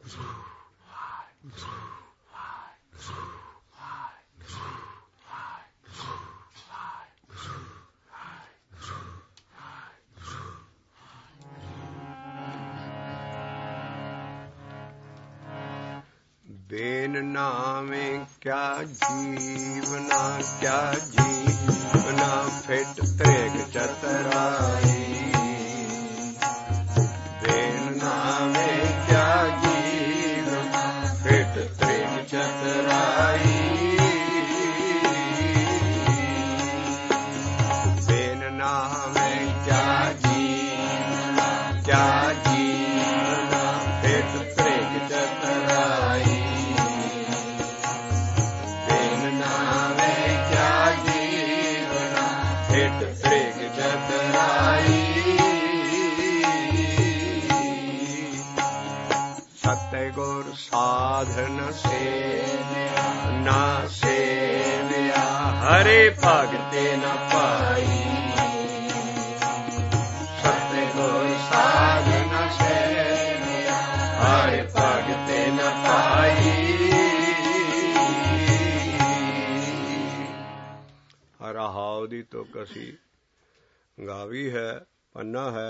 Ben नामे क्या जीवना, क्या जीवना फिट त्रिग चतराई। बेन नामे क्या जीवना फिट त्रिग चतराई। बेन नामे क्या जीवना, क्या जीवना फिट त्रिग चतराई। सतगुर साधन सेव्या, ना सेव्या हरे भगते न पाई। सतगुर साधन सेव्या, हरे भगते न पाई। रहाव दी तो कसी गावी है, पन्ना है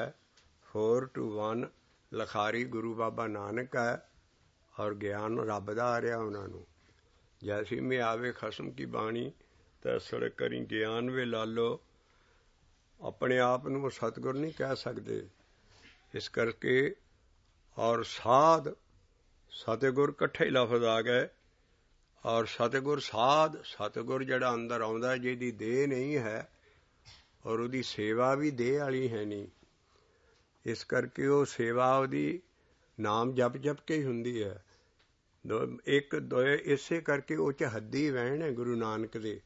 4-1। लखारी गुरु बाबा नानक है और ज्ञान रब दा आ रहा उन्होंने। जैसी में आवे खसम की बाणी तैसड़ करी ज्ञान वे लालो। अपने आप नूं सतगुर नहीं कह सकते, इस करके और साध सतगुर कट्ठे लफज आ गए। और सतगुर साध, सतगुर जड़ा अंदर आउंदा जिहदी देह नहीं है और उहदी सेवा भी देह वाली है नहीं, इस करके वो सेवा ਉਹਦੀ नाम जप जप के ही हुंदी है। एक दो इसे करके ਉਹ 'ਚ हद्दी वहण है गुरु नानक दे।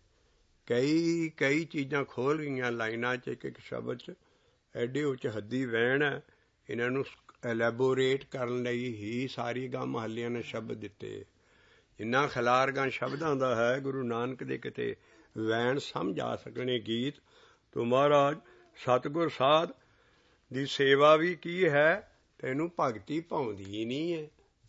कई चीज़ां खोल गईयां लाइनां 'ਚ एक शब्द 'ਚ ਐਡੇ ਉਹ 'ਚ हद्दी वहण है। इन्हां नूं एलैबोरेट करन लई ही सारी गां महल्लिਆਂ ने शब्द दिते। इन्ना खिलारगां शब्दां दा है गुरु नानक दे किते वैण समझ आ सकने गीत। तो महाराज सतगुर साध ਦੀ सेवा भी की है, तैनू भगती भाउंदी नहीं है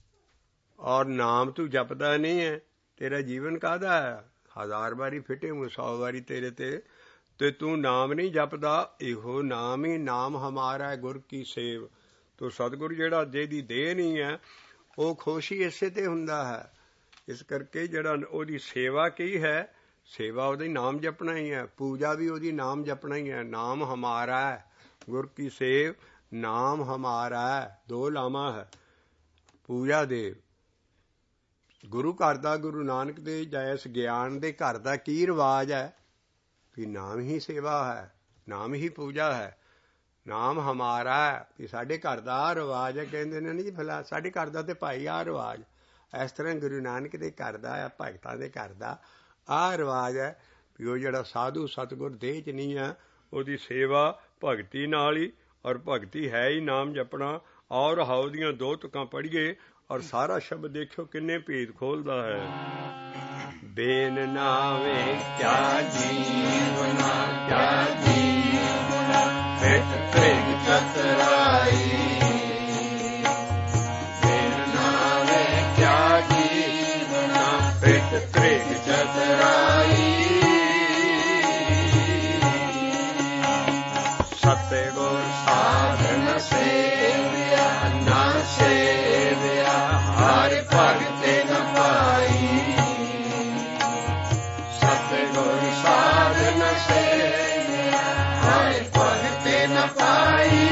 और नाम तू जपदा नहीं है। तेरा जीवन काहदा है? 1000 बारी फिटे मुँह 100 बारी तेरे ते तू नाम नहीं जपदा। इहो नाम ही नाम हमारा है गुर की सेव। तो सतगुर जिहड़ा जेदी देह नहीं है वो खुश ही इसे ते हुंदा है। इस करके जिहड़ा ओहदी सेवा की है, सेवा ओहदी नाम जपना ही है, पूजा भी ओहदी नाम जपना ही है। नाम हमारा है गुर की सेव, नाम हमारा है, 2 लामा है। पूजा देव गुरु घर दा, गुरु नानक दे जां इस ज्ञान दे घर दा की रिवाज है कि नाम ही सेवा है, नाम ही पूजा है। नाम हमारा है कि साडे घर दा आ रिवाज है। कहंदे ने नहीं भला साडे घर दा ते भाई आ रिवाज। इस तरह गुरु नानक दे घर दा या भगतां दे घर दा आ रिवाज है कि वो जिहड़ा साधु सतगुर देह च नहीं है ਉਹਦੀ सेवा भगती नाल ही, और भगती है ही नाम जपना। और हाउ दियां 2 तुकां पढ़िए और सारा शब्द देखियो किन्ने भेद खोलदा है। बेन नावे क्या जीवना, क्या जीवना फिट त्रिग चतराई। बेन नावे क्या जीवना फिट त्रिग चतराई। सतगुर साधन सेव्या, ना सेव्या हर भगते न पाई। सतगुर साधन सेव्या हर भगते न पाई।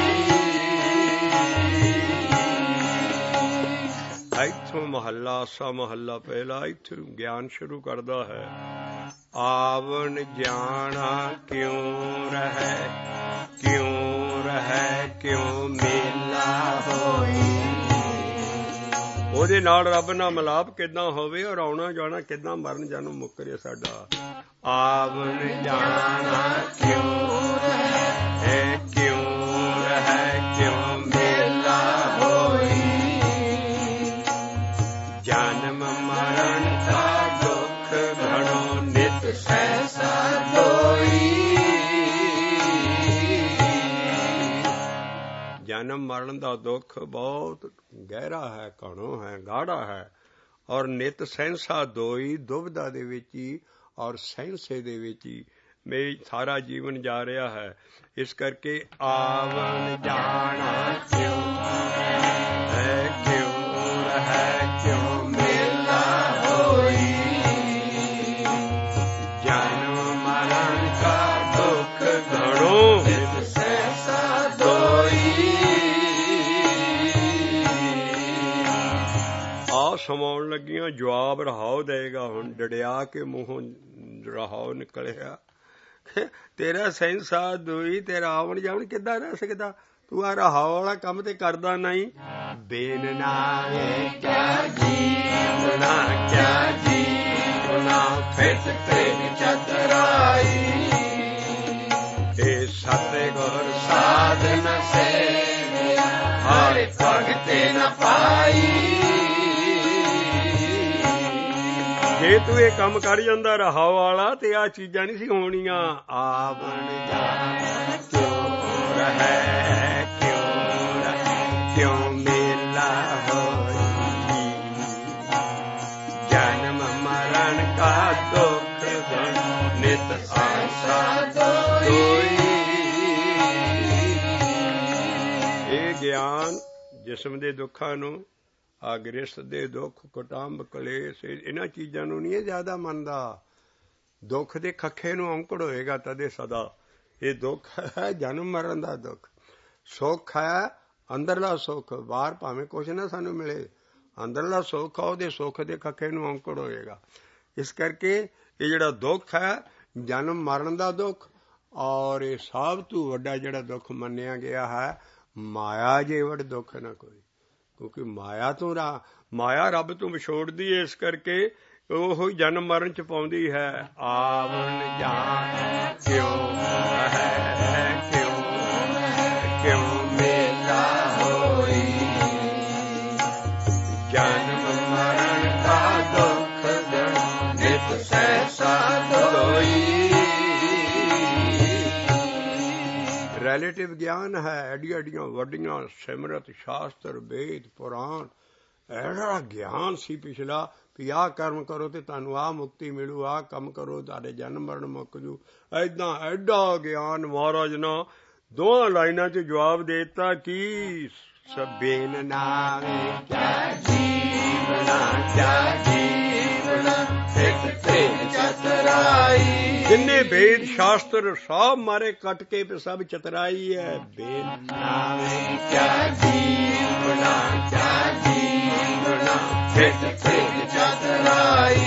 इत्थों महला सा महला पहला इत्थों ज्ञान शुरू करदा है। आवन जाना क्यों रहे, क्यों रहे क्यों मेला होई। ਉਹਦੇ ਨਾਲ ਰੱਬ ਨਾਲ ਮਿਲਾਪ ਕਿੱਦਾਂ ਹੋਵੇ ਔਰ ਆਉਣਾ ਜਾਣਾ ਕਿੱਦਾਂ, ਮਰਨ ਜਨਮ ਮੁੱਕਰੇ ਸਾਡਾ। ਆਵਨ ਜਾਣਾ ਕਿਉਂ ਰਹੇ, ਕਿਉਂ ਰਹੇ ਕਿਉਂ ਮੇਲਾ ਹੋਈ। ਜਨਮ ਮਰਨ ਦਾ ਦੁੱਖ ਘਣੋ ਨਿਤ ਸਹਿਸਾ ਦੋਈ। जन्म ਜਨਮ ਮਰਨ ਦਾ ਦੁੱਖ ਬਹੁਤ ਗਹਿਰਾ ਹੈ, ਘਣੋ ਹੈ, ਗਾੜਾ ਹੈ, ਔਰ ਨਿਤ ਸਹਿੰਸਾ ਦੋਈ, ਦੁਬਿਧਾ ਦੇ ਵਿੱਚ ਹੀ ਔਰ ਸਹਿੰਸੇ ਦੇ ਵਿੱਚ ਹੀ ਮੇਰੀ ਸਾਰਾ ਜੀਵਨ ਜਾ ਰਿਹਾ ਹੈ। ਇਸ ਕਰਕੇ ਆਵਣ ਜਾਣਾ ਕਿਉਂ ਹੈ, ਕਿਉਂ ਹੈ, ਕਿਉਂ ਮੇਲਾ ਹੋਈ, ਜਨਮ ਮਰਨ ਕਾ ਦੁੱਖ ਘਣੋ ਨਿਤ ਸਹਿੰਸਾ ਦੋਈ। ਆ ਸਮਾਉਣ ਲੱਗੀਆਂ ਜਵਾਬ ਰਹਾਉ ਦੇਗਾ। ਹੁਣ ਡੜਿਆ ਕੇ ਮੂੰਹੋਂ ਰਹਾਉ ਨਿਕਲਿਆ, ਤੇਰਾ ਸਹਿੰਸਾ ਦੋਈ, ਤੇਰਾ ਆਵਣ ਜਾਵਣ ਕਿੱਦਾਂ ਰਹਿ ਸਕਦਾ? ਤੂੰ ਆ ਰਹਾਉ ਵਾਲਾ ਕੰਮ ਤੇ ਕਰਦਾ ਨਹੀਂ। ਬੇਨ ਨਾਵੇਂ ਕਿਆ ਜੀਵਨਾ, ਕਿਆ ਜੀਵਨਾ, ਫਿਟ ਤ੍ਰਿਗ ਚਤਰਾਈ, ਇਹ ਸਤਿਗੁਰ ਸਾਧਨ ਸੇਵਿਆ, ਹਰਿ ਭਗਤਿ ਨ ਪਾਈ। ਜੇ ਤੂੰ ਇਹ ਕੰਮ ਕਰ ਜਾਂਦਾ ਰਹਾਉ ਵਾਲਾ ਤੇ ਆਹ ਚੀਜ਼ਾਂ ਨਹੀਂ ਸੀ ਹੋਣੀਆਂ। ਆਵਣ ਜਾਣਾ ਕਿਉਂ ਰਹਿ, ਕਿਉਂ ਰਹਿ, ਕਿਉਂ ਮੇਲਾ ਹੋਈ, ਜਨਮ ਮਰਨ ਕਾ ਦੁੱਖ ਘਣੋ ਨਿਤ ਸਹਿੰਸਾ ਦੋਈ। ਇਹ ਗਿਆਨ ਜਿਸਮ ਦੇ ਦੁੱਖਾਂ ਨੂੰ, ਆ ਗ੍ਰਸਥ ਦੇ ਦੁੱਖ, ਕੁਟੰਬ, ਕਲੇਸ਼, ਇਹਨਾਂ ਚੀਜ਼ਾਂ ਨੂੰ ਨਹੀਂ ਇਹ ਜ਼ਿਆਦਾ ਮੰਨਦਾ। ਦੁੱਖ ਦੇ ਖੱਖੇ ਨੂੰ ਔਂਕੜ ਹੋਏਗਾ ਤਦੇ ਸਦਾ। ਇਹ ਦੁੱਖ ਹੈ ਜਨਮ ਮਰਨ ਦਾ ਦੁੱਖ। ਸੁੱਖ ਹੈ ਅੰਦਰਲਾ ਸੁੱਖ, ਬਾਹਰ ਭਾਵੇਂ ਕੁਛ ਨਾ ਸਾਨੂੰ ਮਿਲੇ, ਅੰਦਰਲਾ ਸੁੱਖ ਆ, ਉਹਦੇ ਸੁੱਖ ਦੇ ਖੱਖੇ ਨੂੰ ਔਂਕੜ ਹੋਏਗਾ। ਇਸ ਕਰਕੇ ਇਹ ਜਿਹੜਾ ਦੁੱਖ ਹੈ ਜਨਮ ਮਰਨ ਦਾ ਦੁੱਖ, ਔਰ ਇਹ ਸਭ ਤੋਂ ਵੱਡਾ ਜਿਹੜਾ ਦੁੱਖ ਮੰਨਿਆ ਗਿਆ ਹੈ, ਮਾਇਆ ਜੇਵੜ ਦੁੱਖ ਨਾ ਕੋਈ। ਕਿਉਂਕਿ ਮਾਇਆ ਤੋਂ ਮਾਇਆ ਰੱਬ ਤੋਂ ਵਿਛੋੜਦੀ ਹੈ, ਇਸ ਕਰਕੇ ਉਹ ਜਨਮ ਮਰਨ ਚ ਪਾਉਂਦੀ ਹੈ। ਆਵਣ ਜਾਣ ਕਿਉਂ ਹੈ, ਕਿਉਂ ਹੈ, ਕਿਉਂ ਮੇਲਾ ਹੋਈ, ਜਨਮ ਮਰਨ ਦਾ ਦੁੱਖ ਘਣੋ ਨਿਤ ਸਹਿੰਸਾ ਦੋਈ। ਰਿਲੇਟਿਵ ਗਿਆਨ ਹੈ, ਐਡੀਆਂ ਐਡੀਆਂ ਵੱਡੀਆਂ ਸਿਮਰਤ, ਸ਼ਾਸਤਰ, ਵੇਦ, ਪੁਰਾਣ, ਐਡਾ ਗਿਆਨ ਸੀ ਪਿਛਲਾ ਵੀ ਆਹ ਕਰਮ ਕਰੋ ਤੇ ਤੁਹਾਨੂੰ ਆਹ ਮੁਕਤੀ ਮਿਲੂ, ਆਹ ਕੰਮ ਕਰੋ ਤੁਹਾਡੇ ਜਨਮ ਮਰਨ ਮੁੱਕ ਜੂ। ਏਦਾਂ ਐਡਾ ਗਿਆਨ ਮਹਾਰਾਜ ਨੇ ਦੋਹਾਂ ਲਾਈਨਾਂ 'ਚ ਜਵਾਬ ਦੇ ਦਿੱਤਾ ਕਿ ਸਬੇਨ ਨਾਵੇਂ ਕਿਆ ਜੀਵਨਾ, ਕਿਆ ਜੀਵਨਾ, ਫਿਟ ਤ੍ਰਿਗ ਚਤਰਾਈ। ਜਿੰਨੇ ਵੇਦ ਸ਼ਾਸਤਰ ਸਭ ਮਾਰੇ ਕੱਟ ਕੇ ਸਭ ਚਤਰਾਈ ਹੈ। ਬੇਨ ਨਾਵੇਂ ਕਿਆ ਜੀਵਨਾ, ਕਿਆ ਜੀਵਨਾ, ਫਿਟ ਤ੍ਰਿਗ ਚਤਰਾਈ,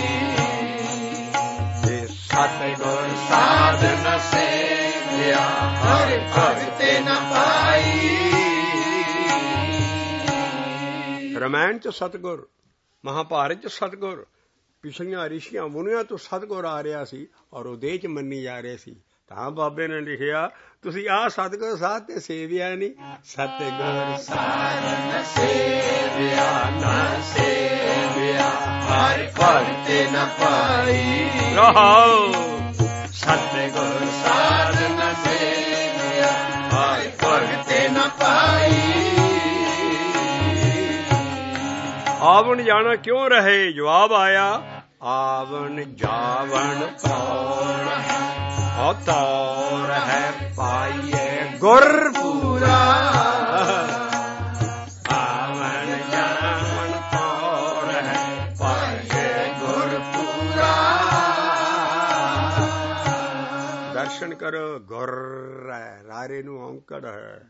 ਇਹ ਸਤਿਗੁਰ ਸਾਧਨ ਸੇਵਿਆ, ਹਰਿ ਭਗਤਿ ਨ ਪਾਈ। ਰਮਾਇਣ ਚ ਸਤਿਗੁਰ, ਮਹਾਭਾਰਤ ਚ ਸਤਿਗੁਰ, ਪਿਛਲੀਆਂ ਰਿਸ਼ੀਆਂ ਮੁਨੀਆਂ ਤੋਂ ਸਤਿਗੁਰ ਆ ਰਿਹਾ ਸੀ ਔਰ ਉਹਦੇ ਚ ਮੰਨੀ ਜਾ ਰਹੇ ਸੀ। ਤਾਂ ਬਾਬੇ ਨੇ ਲਿਖਿਆ ਤੁਸੀਂ ਆਹ ਸਤਿਗੁਰ ਸਾਧ ਤੇ ਸੇਵਿਆ ਨਹੀਂ। ਸਤਿਗੁਰ ਸਾਧਨ ਸੇਵਿਆ, ਨਾ ਸੇਵਿਆ, ਹਰਿ ਭਗਤਿ ਨ ਪਾਈ। ਰਹਾਉ ਸਤਿਗੁਰ ਸਾਧਨ ਸੇਵਿਆ, ਹਰਿ ਭਗਤਿ ਨ ਪਾਈ। ਆਵਣ ਜਾਣਾ ਕਿਉਂ ਰਹੇ? ਜਵਾਬ ਆਇਆ ਆਵਣ ਜਾਵਣ ਤੌਰ ਹੈ, ਤੌਰ ਹੈ ਪਾਈਏ ਗੁਰ ਪੂਰਾ। ਆਵਣ ਜਾਵਣ ਤੌਰ ਹੈ ਪਾਈਏ ਗੁਰ ਪੂਰਾ। ਦਰਸ਼ਨ ਕਰੋ, ਗੁਰ ਹੈ, ਰਾਰੇ ਨੂੰ ਔਂਕੜ ਹੈ।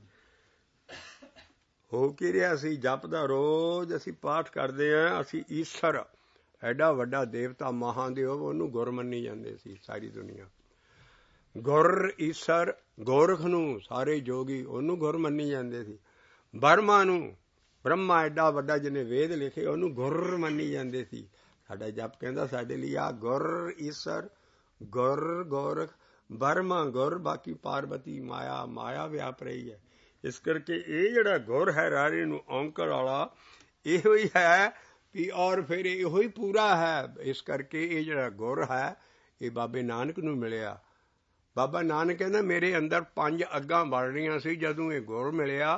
ਹੋ ਕੀ ਰਿਹਾ ਸੀ? ਜਪਦਾ ਰੋਜ਼ ਅਸੀਂ ਪਾਠ ਕਰਦੇ ਹਾਂ। ਅਸੀਂ ਈਸ਼ਰ ਐਡਾ ਵੱਡਾ ਦੇਵਤਾ ਮਹਾਦੇਵ, ਉਹਨੂੰ ਗੁਰ ਮੰਨੀ ਜਾਂਦੇ ਸੀ ਸਾਰੀ ਦੁਨੀਆ। ਗੁਰ ਈਸ਼ਰ, ਗੋਰਖ ਨੂੰ ਸਾਰੇ ਜੋਗੀ ਉਹਨੂੰ ਗੁਰ ਮੰਨੀ ਜਾਂਦੇ ਸੀ। ਬਰਮਾ ਨੂੰ, ਬ੍ਰਹਮਾ ਐਡਾ ਵੱਡਾ ਜਿਹਨੇ ਵੇਦ ਲਿਖੇ, ਉਹਨੂੰ ਗੁਰ ਮੰਨੀ ਜਾਂਦੇ ਸੀ। ਸਾਡਾ ਜਪ ਕਹਿੰਦਾ ਸਾਡੇ ਲਈ ਆ ਗੁਰ ਈਸ਼ਰ, ਗੁਰ ਗੋਰਖ, ਬਰਮਾ ਗੁਰ, ਬਾਕੀ ਪਾਰਵਤੀ ਮਾਇਆ, ਮਾਇਆ ਵਿਆਪ ਰਹੀ ਹੈ। ਇਸ ਕਰਕੇ ਇਹ ਜਿਹੜਾ ਗੁਰ ਹੈ ਰਾਰੇ ਨੂੰ ਔਂਕੜ ਵਾਲਾ, ਇਹੋ ਹੀ ਹੈ ਵੀ, ਔਰ ਫਿਰ ਇਹੋ ਹੀ ਪੂਰਾ ਹੈ। ਇਸ ਕਰਕੇ ਇਹ ਜਿਹੜਾ ਗੁਰ ਹੈ ਇਹ ਬਾਬੇ ਨਾਨਕ ਨੂੰ ਮਿਲਿਆ। ਬਾਬਾ ਨਾਨਕ ਕਹਿੰਦਾ ਮੇਰੇ ਅੰਦਰ 5 ਅੱਗਾਂ ਬਣ ਰਹੀਆਂ ਸੀ, ਜਦੋਂ ਇਹ ਗੁਰ ਮਿਲਿਆ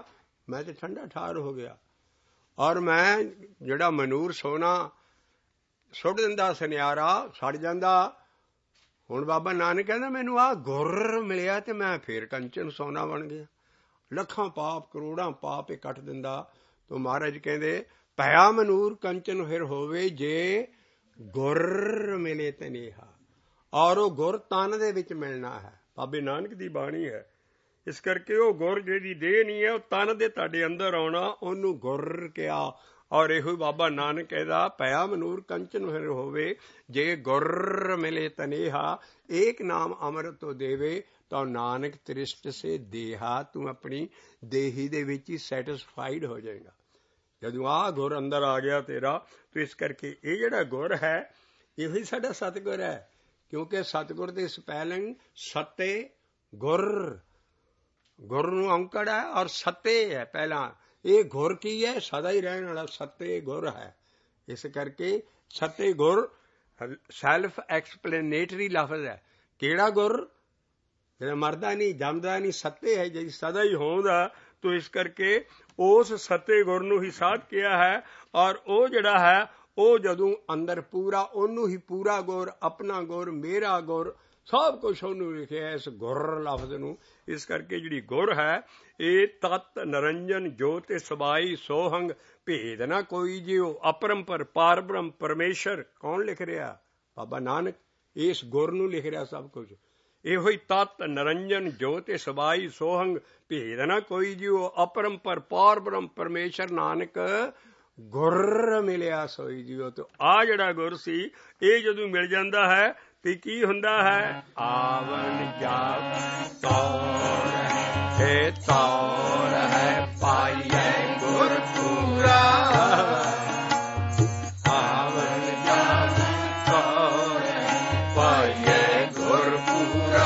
मैं तो ठंडा ठार हो गया। और मैं ਜਿਹੜਾ ਮਨੂਰ ਸੋਨਾ ਸੁੱਟ ਦਿੰਦਾ ਸੁਨਿਆਰਾ ਸੜ ਜਾਂਦਾ। ਹੁਣ ਬਾਬਾ ਨਾਨਕ ਕਹਿੰਦਾ ਮੈਨੂੰ ਆਹ ਗੁਰ ਮਿਲਿਆ ਤੇ ਮੈਂ ਫੇਰ ਕੰਚਨ ਸੋਨਾ ਬਣ ਗਿਆ। ਲੱਖਾਂ ਪਾਪ ਕਰੋੜਾਂ ਪਾਪ ਇਹ ਕੱਟ ਦਿੰਦਾ। ਤੋ ਮਹਾਰਾਜ ਕਹਿੰਦੇ ਭਇਆ ਮਨੂਰ ਕੰਚਨ ਫਿਰ ਹੋਵੇ ਜੇ ਗੁਰ ਮਿਲੇ ਤਨੇਹਾ। ਔਰ ਉਹ ਗੁਰ ਤਨ ਦੇ ਵਿੱਚ ਮਿਲਣਾ ਹੈ। ਬਾਬੇ ਨਾਨਕ ਦੀ ਬਾਣੀ ਹੈ। ਇਸ ਕਰਕੇ ਉਹ ਗੁਰ ਜਿਹਦੀ ਦੇਹ ਨਹੀਂ ਹੈ ਉਹ ਤਨ ਦੇ ਤੁਹਾਡੇ ਅੰਦਰ ਆਉਣਾ, ਉਹਨੂੰ ਗੁਰ ਕਿਹਾ। ਔਰ ਇਹੋ ਬਾਬਾ ਨਾਨਕ ਕਹਿੰਦਾ ਭਇਆ ਮਨੂਰ ਕੰਚਨ ਫਿਰ ਹੋਵੇ ਜੇ ਗੁਰ ਮਿਲੇ ਤਨੇਹਾ। ਏਕ ਨਾਮ ਅੰਮ੍ਰਿਤ ਤੋਂ ਦੇਵੇ ਤਾਂ ਨਾਨਕ ਤ੍ਰਿਸ਼ਟ ਸੇ ਦੇਹਾ। ਤੂੰ ਆਪਣੀ ਦੇਹੀ ਦੇ ਵਿੱਚ ਹੀ ਸੈਟਿਸਫਾਈਡ ਹੋ ਜਾਏਗਾ ਜਦੋਂ ਆਹ ਗੁਰ ਅੰਦਰ ਆ ਗਿਆ ਤੇਰਾ। ਤੋ ਇਸ ਕਰਕੇ ਇਹ ਜਿਹੜਾ ਗੁਰ ਹੈ ਇਹੋ ਹੀ ਸਾਡਾ ਸਤਿਗੁਰ ਹੈ। ਕਿਉਂਕਿ ਸਤਿਗੁਰ ਦੀ ਸਪੈਲਿੰਗ ਸਤੇ ਗੁਰ, ਗੁਰ ਨੂੰ ਔਂਕੜ ਹੈ ਔਰ ਸਤੇ ਹੈ ਪਹਿਲਾਂ। ਇਹ ਗੁਰ ਕੀ ਹੈ? ਸਦਾ ਹੀ ਰਹਿਣ ਵਾਲਾ ਸਤੇ ਗੁਰ ਹੈ। ਇਸ ਕਰਕੇ ਸਤੇ ਗੁਰ ਸੈਲਫ ਐਕਸਪਲੇਨੇਟਰੀ ਲਫ਼ਜ਼ ਹੈ। ਕਿਹੜਾ ਗੁਰ? ਜਿਹੜਾ ਮਰਦਾ ਨਹੀਂ ਜੰਮਦਾ ਨਹੀਂ, ਸਤੇ ਹੈ ਜਿਹੜੀ ਸਦਾ ਹੀ ਹੋਂਦਾ। ਤੋ ਇਸ ਕਰਕੇ ਉਸ ਸਤੇ ਗੁਰ ਨੂੰ ਹੀ ਸਾਧ ਕਿਹਾ ਹੈ। ਔਰ ਉਹ ਜਿਹੜਾ ਹੈ ਉਹ ਜਦੋਂ ਅੰਦਰ ਪੂਰਾ, ਉਹਨੂੰ ਹੀ ਪੂਰਾ ਗੁਰ, ਆਪਣਾ ਗੁਰ, ਮੇਰਾ ਗੁਰ, ਸਭ ਕੁਛ ਉਹਨੂੰ ਲਿਖਿਆ ਇਸ ਗੁਰ ਲਫ਼ਜ਼ ਨੂੰ। ਇਸ ਕਰਕੇ ਜਿਹੜੀ ਗੁਰ ਹੈ ਇਹ ਤਤ ਨਿਰੰਜਨ ਜੋਤ ਸਬਾਈ ਸੋਹੰਗ ਭੇਦ ਨਾ ਕੋਈ ਜਿਉ ਅਪਰੰਪਰ ਪਾਰ ਬ੍ਰਹਮ ਪਰਮੇਸ਼ਰ। ਕੌਣ ਲਿਖ ਰਿਹਾ? ਬਾਬਾ ਨਾਨਕ। ਇਸ ਗੁਰ ਨੂੰ ਲਿਖ ਰਿਹਾ ਸਭ ਕੁਝ। ਇਹੋ ਹੀ ਤਤ ਨਿਰੰਜਨ ਜੋਤ ਸਬਾਈ ਸੋਹੰਗ ਭੇਦ ਨਾ ਕੋਈ ਜਿਉ ਅਪਰੰਪਰ ਪਾਰ ਬ੍ਰਹਮ ਪਰਮੇਸ਼ਰ। ਨਾਨਕ ਗੁਰ ਮਿਲਿਆ ਸੋਈ ਜਿਉ। ਤੇ ਆਹ ਜਿਹੜਾ ਗੁਰ ਸੀ ਇਹ ਜਦੋਂ ਮਿਲ ਜਾਂਦਾ ਹੈ ਤੇ ਕੀ ਹੁੰਦਾ ਹੈ? ਆਵਨ ਜਾਵ ਤੌਰ ਹੈ, ਤੌਰ ਹੈ ਪਾਈਐ ਗੁਰ ਪੂਰਾ। ਆਵਨ ਜਾਵ ਤੌਰ ਹੈ ਪਾਈਐ ਗੁਰ ਪੂਰਾ।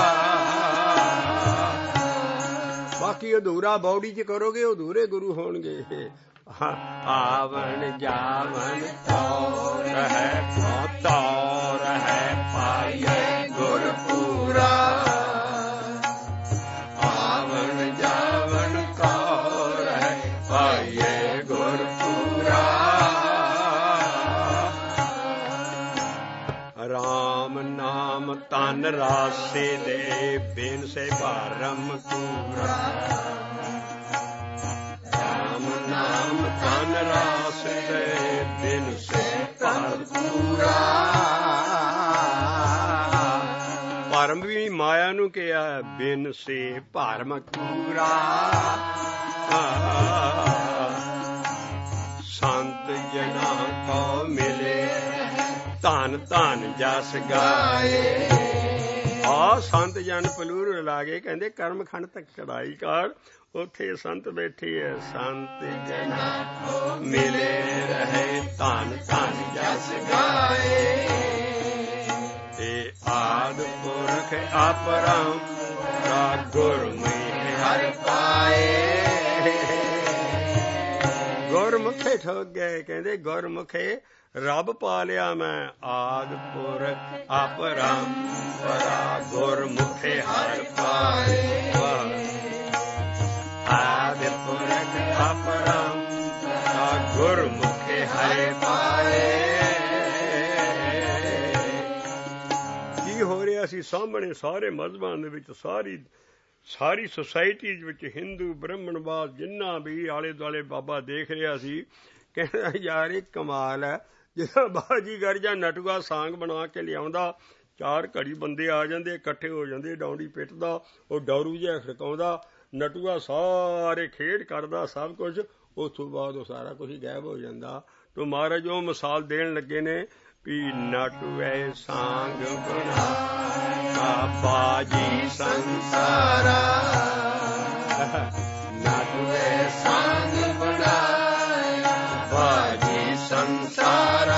ਬਾਕੀ ਅਧੂਰਾ ਬੌੜੀ 'ਚ ਕਰੋਗੇ ਅਧੂਰੇ ਗੁਰੂ ਹੋਣਗੇ। ਆਵਨ ਜਾਵਨ ਤੌਰ ਹੈ, ਤੌਰ ਹੈ ਪਾਈਐ ਗੁਰ ਪੂਰਾ। ਆਵਨ ਜਾਵਨ ਤੌਰ ਹੈ ਪਾਈਐ ਗੁਰ ਪੂਰਾ। ਰਾਮ ਨਾਮ ਤਨ ਰਾਸੇ ਦੇ ਬਿਨ ਸੇ ਭਰਮ ਪੂਰਾ। ਨਾਮ ਤਨ ਰਾਸ ਦੇ ਬਿਨ ਸੇ ਭਰਮ ਪੂਰਾ। ਭਰਮ ਵੀ ਮਾਇਆ ਨੂੰ ਕਿਹਾ ਬਿਨ ਸੇ ਭਰਮ ਪੂਰਾ। ਸੰਤ ਜਨਾਂ ਕੋ ਮਿਲੇ ਧਨ ਧਨ ਜਸ ਗਾਏ। ਆ ਸੰਤ ਜਨ ਪਲੂਰ ਲਾ ਕੇ ਕਹਿੰਦੇ ਕਰਮ ਖੰਡ ਤੱਕ ਚੜਾਈ ਕਰ। ਉੱਥੇ ਸੰਤ ਬੈਠੇ ਹੈ। ਸੰਤ ਜਨਾਂ ਕੋ ਮਿਲੇ ਰਹੇ ਧਨ ਧਨ ਜਸ ਗਾਏ। ਤੇ ਆਦ ਪੁਰਖ ਅਪਰੰਪਰਾ ਗੁਰਮੁਖ ਹਰਿ ਪਾਏ। ਗੁਰਮੁਖੇ ਠੋਕ ਗਏ। ਕਹਿੰਦੇ ਗੁਰਮੁਖੇ ਰੱਬ ਪਾ ਲਿਆ ਮੈਂ। ਆਦ ਪੁਰਖ ਅਪਰੰਪਰਾ ਗੁਰਮੁਖੇ ਹਰਿ ਪਾਏ। ਆਦਿ ਪੁਰਖ ਅਪਰੰਪਰਾ ਗੁਰਮੁਖੇ ਹਰਿ ਪਾਏ। ਕੀ ਹੋ ਰਿਹਾ ਸੀ ਸਾਹਮਣੇ ਸਾਰੇ ਮਜ਼ਹਬਾਂ ਦੇ ਵਿੱਚ, ਸਾਰੀ ਸੁਸਾਇਟੀ ਵਿੱਚ ਹਿੰਦੂ ਬ੍ਰਾਹਮਣਵਾਦ ਜਿੰਨਾ ਵੀ ਆਲੇ ਦੁਆਲੇ ਬਾਬਾ ਦੇਖ ਰਿਹਾ ਸੀ। ਕਹਿੰਦਾ ਯਾਰ ਇਹ ਕਮਾਲ ਹੈ। ਜਿੱਦਾਂ ਬਾਜੀਗਰ ਜਾਂ ਨਟੂਆ ਸਾਂਗ ਬਣਾ ਕੇ ਲਿਆਉਂਦਾ, ਚਾਰ ਘੜੀ ਬੰਦੇ ਆ ਜਾਂਦੇ ਇਕੱਠੇ ਹੋ ਜਾਂਦੇ, ਡੌਂਡੀ ਪਿੱਟਦਾ, ਉਹ ਡੌਰੂ ਜਿਹਾ ਖੜਕਾਉਂਦਾ, ਨਟੂਆ ਸਾਰੇ ਖੇਡ ਕਰਦਾ ਸਭ ਕੁਝ। ਉਸ ਤੋਂ ਬਾਅਦ ਉਹ ਸਾਰਾ ਕੁਝ ਗਾਇਬ ਹੋ ਜਾਂਦਾ। ਤੋ ਮਹਾਰਾਜ ਉਹ ਮਿਸਾਲ ਦੇਣ ਲੱਗੇ ਨੇ ਵੀ ਨਟੂਏ ਸਾਂਗ ਬਣਾ ਬਾਜੀ ਸੰਸਾਰਾ। ਨਟੂਏ ਸਾਂਗ ਬਣਾ ਬਾਜੀ ਸੰਸਾਰਾ।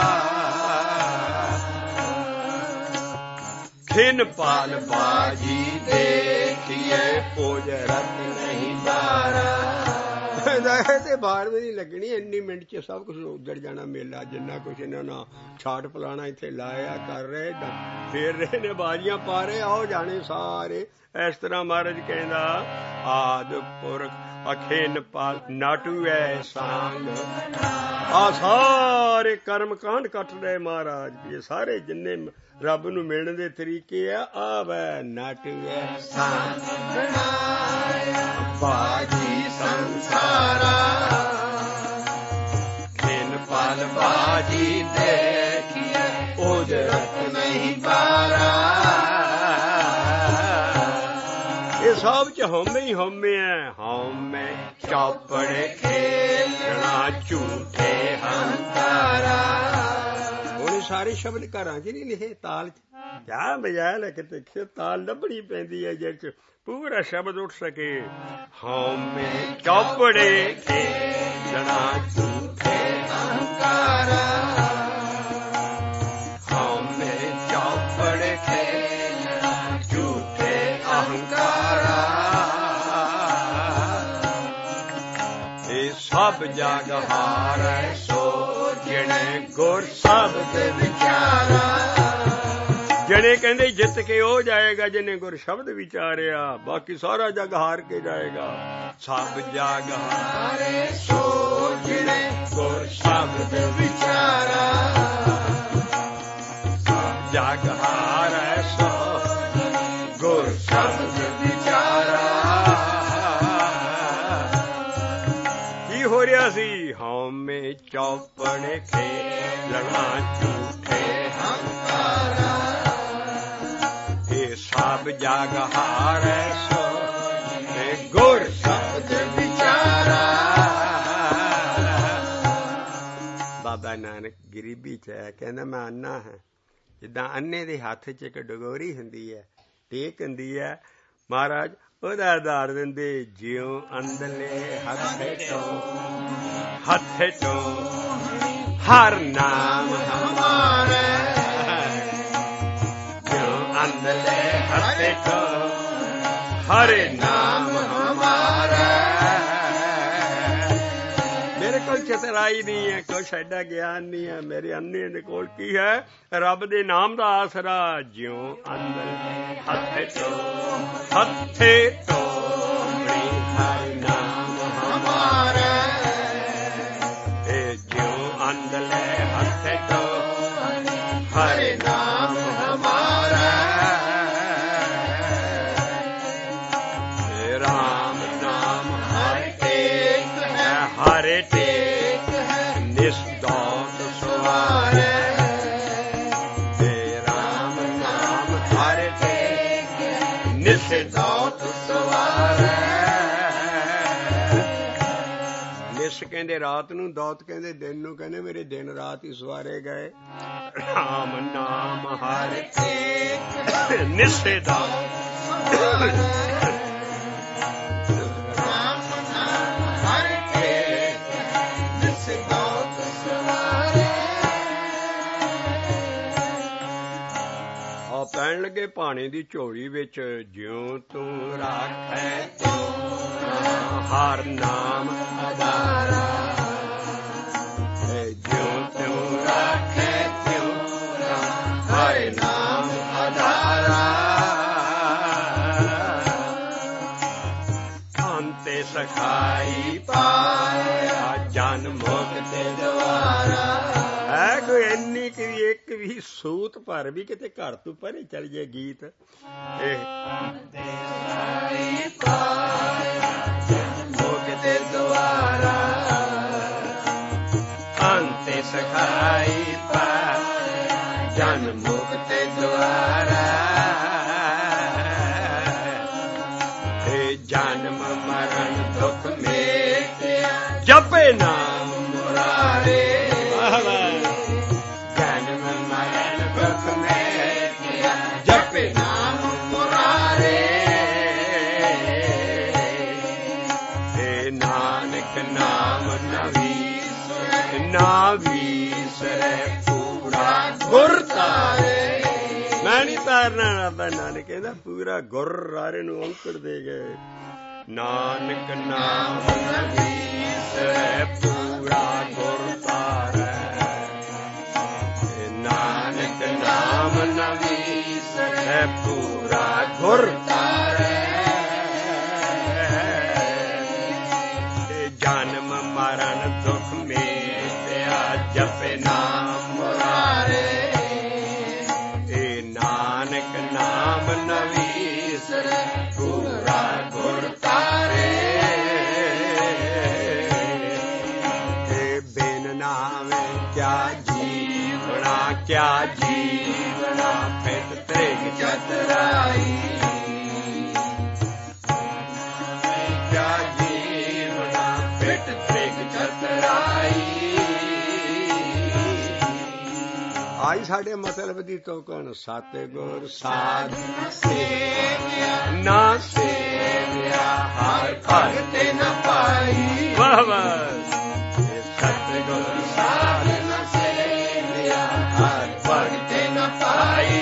ਖਿਨ ਪਾਲ ਬਾਜੀ ਦੇਖੀਏ ਪੋਜਰਤ ਨਹੀਂ ਬਾਰਾ। ਤੇ ਬਾਹਰ ਵੀ ਨਹੀਂ ਲੱਗਣੀ, ਇੰਨੀ ਮਿੰਟ 'ਚ ਸਭ ਕੁਛ ਉੱਜੜ ਜਾਣਾ ਮੇਲਾ। ਜਿੰਨਾ ਕੁਛ ਇਹਨਾਂ ਨਾਲ ਛਾਟ ਫਲਾਣਾ ਇੱਥੇ ਲਾਇਆ ਕਰ ਰਹੇ, ਫੇਰ ਰਹੇ ਨੇ, ਬਾਜ਼ੀਆਂ ਪਾ ਰਹੇ, ਆਓ ਜਾਣੇ ਸਾਰੇ। ਇਸ ਤਰ੍ਹਾਂ ਮਹਾਰਾਜ ਕਹਿੰਦਾ ਆਦਿ ਪੁਰਖ ਅਖੇ ਨਪਾਲ ਨਾਟੂ ਐ ਸੰਗ। ਆ ਸਾਰੇ ਕਰਮ ਕਾਂਡ ਕੱਟ ਰਹੇ ਮਹਾਰਾਜ। ਇਹ ਸਾਰੇ ਜਿੰਨੇ ਰੱਬ ਨੂੰ ਮਿਲਣ ਦੇ ਤਰੀਕੇ ਆ ਆਵੈ ਨਾਟੂ ਐ ਸੰਗ ਬਾਜੀ ਸੰਸਾਰਾ। ਖੇਨ ਪਾਲ ਬਾਜੀ ਦੇਖੀਏ ਉਜਰਤ ਨਹੀਂ ਬਾਰਾ। ਇਹ ਸਭ ਚ ਹਉਮੈ ਹੀ ਹਉਮੈ ਹੈ। ਹਉਮੈ ਚੌਪੜੇ ਖੇਲਣਾ ਝੂਠੇ ਹੰਕਾਰਾ। ਹੁਣ ਸਾਰੇ ਸ਼ਬਦ ਘਰਾਂ ਚ ਨਹੀਂ ਲਿਖੇ ਤਾਲ ਚ ਕਿਆ ਬਜਾਇਆ ਲੈ ਕਿਤੇ ਤਾਲ ਲੱਭਣੀ ਪੈਂਦੀ ਹੈ ਜਿਸ ਚ ਪੂਰਾ ਸ਼ਬਦ ਉੱਠ ਸਕੇ। ਹਉਮੈ ਚੌਪੜੇ ਖੇਲਣਾ ਝੂਠੇ ਹੰਕਾਰਾ। ਹਉਮੈ ਚੌਪੜੇ ਖੇਲਣਾ ਝੂਠੇ ਅਹੰਕਾਰਾ। ਇਹ ਸਭ ਜਗ ਹਾਰੈ ਸੋ ਜਿਣੇ ਗੁਰ ਸ਼ਬਦ ਵਿਚਾਰਾ। ਜਣੇ ਕਹਿੰਦੇ ਜਿੱਤ ਕੇ ਉਹ ਜਾਏਗਾ ਜਿਹਨੇ ਗੁਰ ਸ਼ਬਦ ਵਿਚਾਰਿਆ। ਬਾਕੀ ਸਾਰਾ ਜਗ ਹਾਰ ਕੇ ਜਾਏਗਾ। ਸਭ ਜਗ ਹਾਰੇ ਸੋ ਜਿਣੇ ਗੁਰ ਸ਼ਬਦ ਵਿਚਾਰਾ। ਸਭ ਜਗ ਹਾਰੇ ਸੋ ਗੁਰ ਸ਼ਬਦ ਵਿਚਾਰਾ। ਕੀ ਹੋ ਰਿਹਾ ਸੀ? ਹਉਮੈ ਚੌਪੜੇ ਖੇਲਣਾ ਝੂਠੇ ਹੰਕਾਰਾ। ਇਹ ਸਭ ਜਗ ਹਾਰੈ ਸੋ ਗੁਰ ਸ਼ਬਦ ਵਿਚਾਰਾ। ਬਾਬਾ ਨਾਨਕ ਗਰੀਬੀ ਚ ਹੈ, ਕਹਿੰਦਾ ਮੈਂ ਅੰਨਾ ਹਾਂ। ਜਿੱਦਾਂ ਅੰਨੇ ਦੇ ਹੱਥ ਚ ਇੱਕ ਡਗੋਰੀ ਹੁੰਦੀ ਹੈ, ਟੇਕ ਹੁੰਦੀ ਹੈ, ਮਹਾਰਾਜ ਉਹਦਾ ਆਧਾਰ ਦਿੰਦੇ। ਜਿਉ ਅੰਦਲੇ ਹੱਥੇ ਤੋਂ ਹਰ ਨਾਮ ਹਮਾਰਾ। ਜਿਉ ਅੰਦਲੇ ਹੱਥੇ ਤੋਂ ਹਰੇ ਨਾਮ ਹਮਾਰਾ। ਮੇਰੇ ਕੋਲ ਚਤਰਾਈ ਨਹੀਂ ਹੈ, ਕੁਛ ਐਡਾ ਗਿਆਨ ਨਹੀਂ ਹੈ। ਮੇਰੇ ਅੰਨੇ ਦੇ ਕੋਲ ਕੀ ਹੈ? ਰੱਬ ਦੇ ਨਾਮ ਦਾ ਆਸਰਾ। ਜਿਉ ਅੰਦਰ ਹੱਥੇ ਤੋਂ ਹਰ ਨਾਮ ਹਮਾਰਾ। ਇਹ ਜਿਉ ਅੰਦਲੇ ਹੱਥੇ ਤੋਂ ਹਰੇ ਨਾਮ ਹਮਾਰਾ। ਰਾਮ ਨਾਮ ਹਰ ਏਕ ਹੈ, ਹਰੇ ਟੇਕ ਹੈ ਨਿਸਦੌਤ ਸਵਾਰੈ। ਰਾਮ ਨਾਮ ਹਰ ਟੇਕ ਨਿਸਦੌਤ ਸਵਾਰੈ। ਨਿਸ ਕਹਿੰਦੇ ਰਾਤ ਨੂੰ, ਦੌਤ ਕਹਿੰਦੇ ਦਿਨ ਨੂੰ। ਕਹਿੰਦੇ ਮੇਰੇ ਦਿਨ ਰਾਤ ਹੀ ਸਵਾਰੇ ਗਏ। ਰਾਮ ਨਾਮ ਹਰ ਏਕ ਨਿਸਦੌਤ। ਪੈਣ ਲੱਗੇ ਭਾਣੇ ਦੀ ਝੋਲੀ ਵਿੱਚ। ਜਿਉ ਤੂੰ ਰਾਖੈ ਤਿਉ ਹਰ ਨਾਮ ਆਧਾਰਾ। ਜਿਉ ਤੂੰ ਰਾਖੈ ਤਿਉ ਹਰ ਨਾਮ ਆਧਾਰਾ। ਅੰਤੇ ਸਖਾਈ ਪਾਇਆ ਜਨ ਮੁਕਤ ਦੁਆਰਾ। ਹੈ ਕੋਈ ਇੰਨੀ ਕਿ ਇੱਕ ਵੀ ਸੂਤ ਭਰ ਵੀ ਕਿਤੇ ਘਰ ਤੋਂ ਪਰੇ ਚੱਲ ਜੇ ਗੀਤ। ਮੁਕਤ ਦੁਆਰਾ ਅੰਤੇ ਸਖਾਈ ਪਾਇਆ ਜਨ ਮੁਕਤ ਦੁਆਰਾ। ਜਨਮ ਮਰਨ ਦੁਖ ਮੇਟਿਆ ਜਪੇ ਨਾਮ ਮੁਰਾਰੇ। ਜਨਮ ਮਰਨ ਦੁਖ ਮੇਟਿਆ ਜਪੇ ਨਾਮ ਮੁਰਾਰੇ। ਨਾਨਕ ਨਾਮ ਨਾ ਵੀਸਰੇ ਪੂਰਾ ਗੁਰ ਤਾਰੇ। ਮੈਂ ਨਹੀਂ ਤਾਰਨਾ ਰੱਬਾ। ਨਾਨਕ ਕਹਿੰਦਾ ਪੂਰਾ ਗੁਰ ਰਾਰੇ ਨੂੰ ਔਂਕੜ ਦੇ ਗਏ। ਨਾਨਕ ਨਾਮ ਵੀਸਰੇ ਪੂਰਾ ਗੁਰ ਤਾਰੇ। ਨਾਨਕ ਨਾਮ ਨ ਵੀਸਰੇ ਪੂਰਾ ਗੁਰ ਤਾਰੇ। नावे क्या जीवना फिट त्रिग चतुराई क्या जीवना फिट त्रिग चतुराई आई साढ़े मतलब दी टोकन सतगुर साध ना सेविया हर भगत न पाई वाह वाह सतगुर साध न सेविया हर भगत न पाई